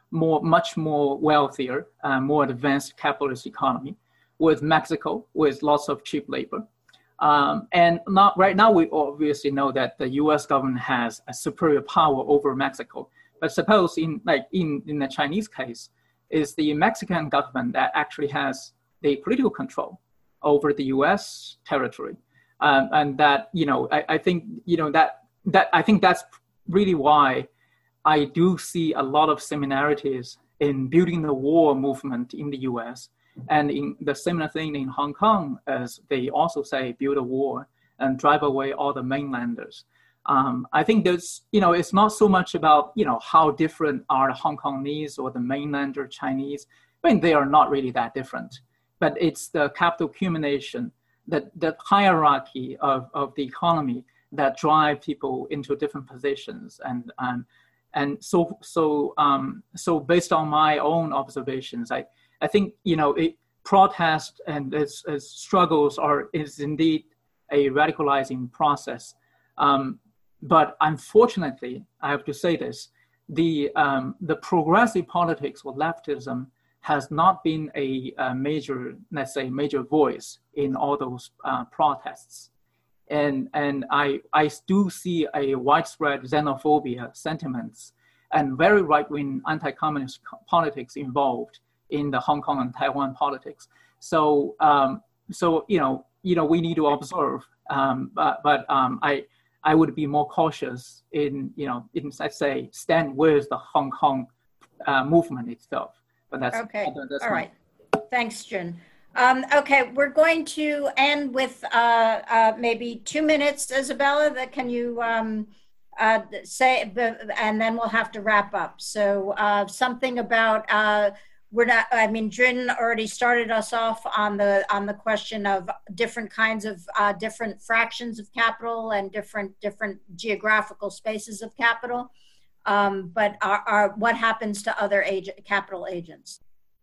more, much more wealthier, uh, more advanced capitalist economy, with Mexico, with lots of cheap labor. Um, and not right now, we obviously know that the U S government has a superior power over Mexico. But suppose in like in, in the Chinese case, is the Mexican government that actually has the political control over the U S territory. Um, and that, you know, I, I think, you know, that, that I think that's really why I do see a lot of similarities in building the war movement in the U S and in the similar thing in Hong Kong, as they also say, build a wall and drive away all the mainlanders. Um, I think there's, you know, it's not so much about, you know, how different are the Hong Kongese or the mainlander Chinese. I mean, they are not really that different, but it's the capital accumulation, that the hierarchy of, of the economy that drive people into different positions. And, um, and so, so, um, so based on my own observations, I, I think, you know, it, protest and its, its struggles are is indeed a radicalizing process. Um, but unfortunately, I have to say this, the, um, the progressive politics or leftism has not been a, a major, let's say, major voice in all those uh, protests. And, and I, I do see a widespread xenophobia sentiments and very right-wing anti-communist politics involved in the Hong Kong and Taiwan politics. So, um, so you know, you know, we need to observe. Um, but, but um, I, I would be more cautious in, you know, in, let's say, stand with the Hong Kong uh, movement itself. But that's okay. That's all my... right. Thanks, Jun. Um, okay, we're going to end with uh, uh, maybe two minutes, Isabella. That can you um, uh, say, and then we'll have to wrap up. So uh, something about. Uh, We're not, I mean, Jun already started us off on the on the question of different kinds of uh, different fractions of capital and different different geographical spaces of capital. Um, but are, are, what happens to other agent, capital agents?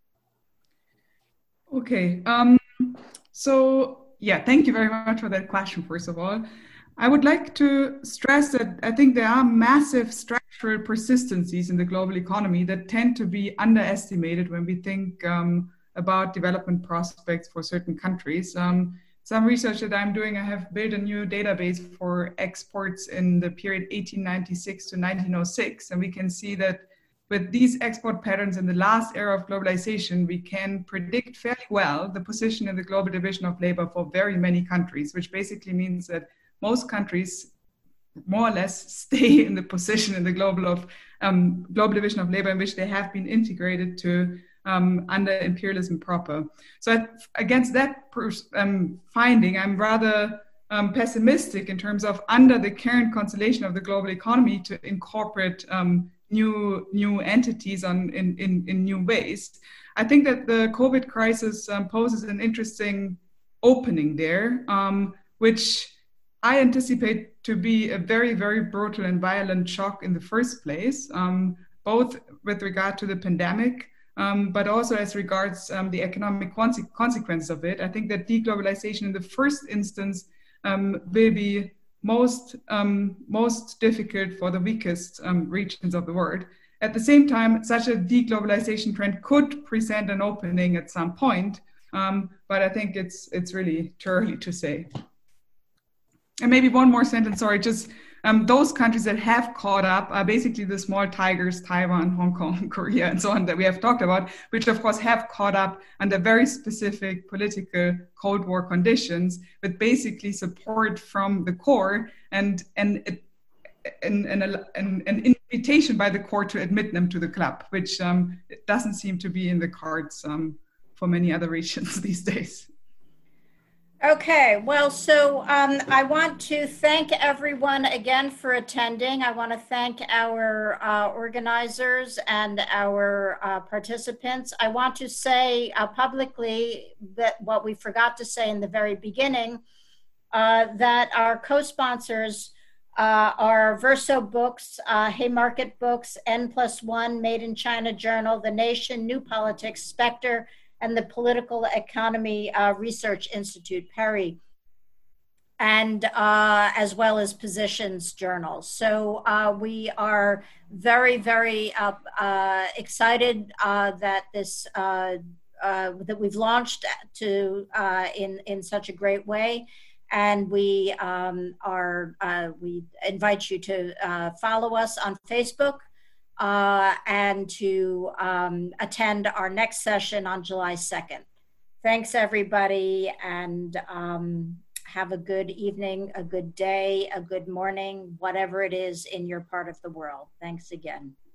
Okay, um, so yeah, thank you very much for that question, first of all. I would like to stress that I think there are massive structural persistencies in the global economy that tend to be underestimated when we think um, about development prospects for certain countries. Um, some research that I'm doing, I have built a new database for exports in the period eighteen ninety-six to nineteen oh six. And we can see that with these export patterns in the last era of globalization, we can predict fairly well the position in the global division of labor for very many countries, which basically means that most countries more or less stay in the position in the global of um, global division of labor in which they have been integrated to um, under imperialism proper. So I, against that um, finding, I'm rather um, pessimistic in terms of under the current constellation of the global economy to incorporate um, new new entities on in, in, in new ways. I think that the COVID crisis um, poses an interesting opening there, um, which I anticipate to be a very, very brutal and violent shock in the first place, um, both with regard to the pandemic, um, but also as regards um, the economic conse- consequences of it. I think that deglobalization in the first instance um, will be most, um, most difficult for the weakest um, regions of the world. At the same time, such a deglobalization trend could present an opening at some point, um, but I think it's, it's really too early to say. And maybe one more sentence, sorry, just um, those countries that have caught up are basically the small tigers, Taiwan, Hong Kong, Korea, and so on that we have talked about, which of course have caught up under very specific political Cold War conditions, with basically support from the core and, and, and, and, a, and an invitation by the core to admit them to the club, which um, doesn't seem to be in the cards um, for many other regions these days. Okay, well, so um, I want to thank everyone again for attending. I want to thank our uh, organizers and our uh, participants. I want to say uh, publicly that what we forgot to say in the very beginning, uh, that our co-sponsors uh, are Verso Books, uh, Haymarket Books, N Plus One, Made in China Journal, The Nation, New Politics, Spectre, and the Political Economy uh, Research Institute, Perry. and uh, as well as positions journals. So uh, we are very, very uh, uh, excited uh, that this uh, uh, that we've launched to uh, in in such a great way, and we um, are uh, we invite you to uh, follow us on Facebook uh, and to um, attend our next session on July second. Thanks, everybody, and um, have a good evening, a good day, a good morning, whatever it is in your part of the world. Thanks again.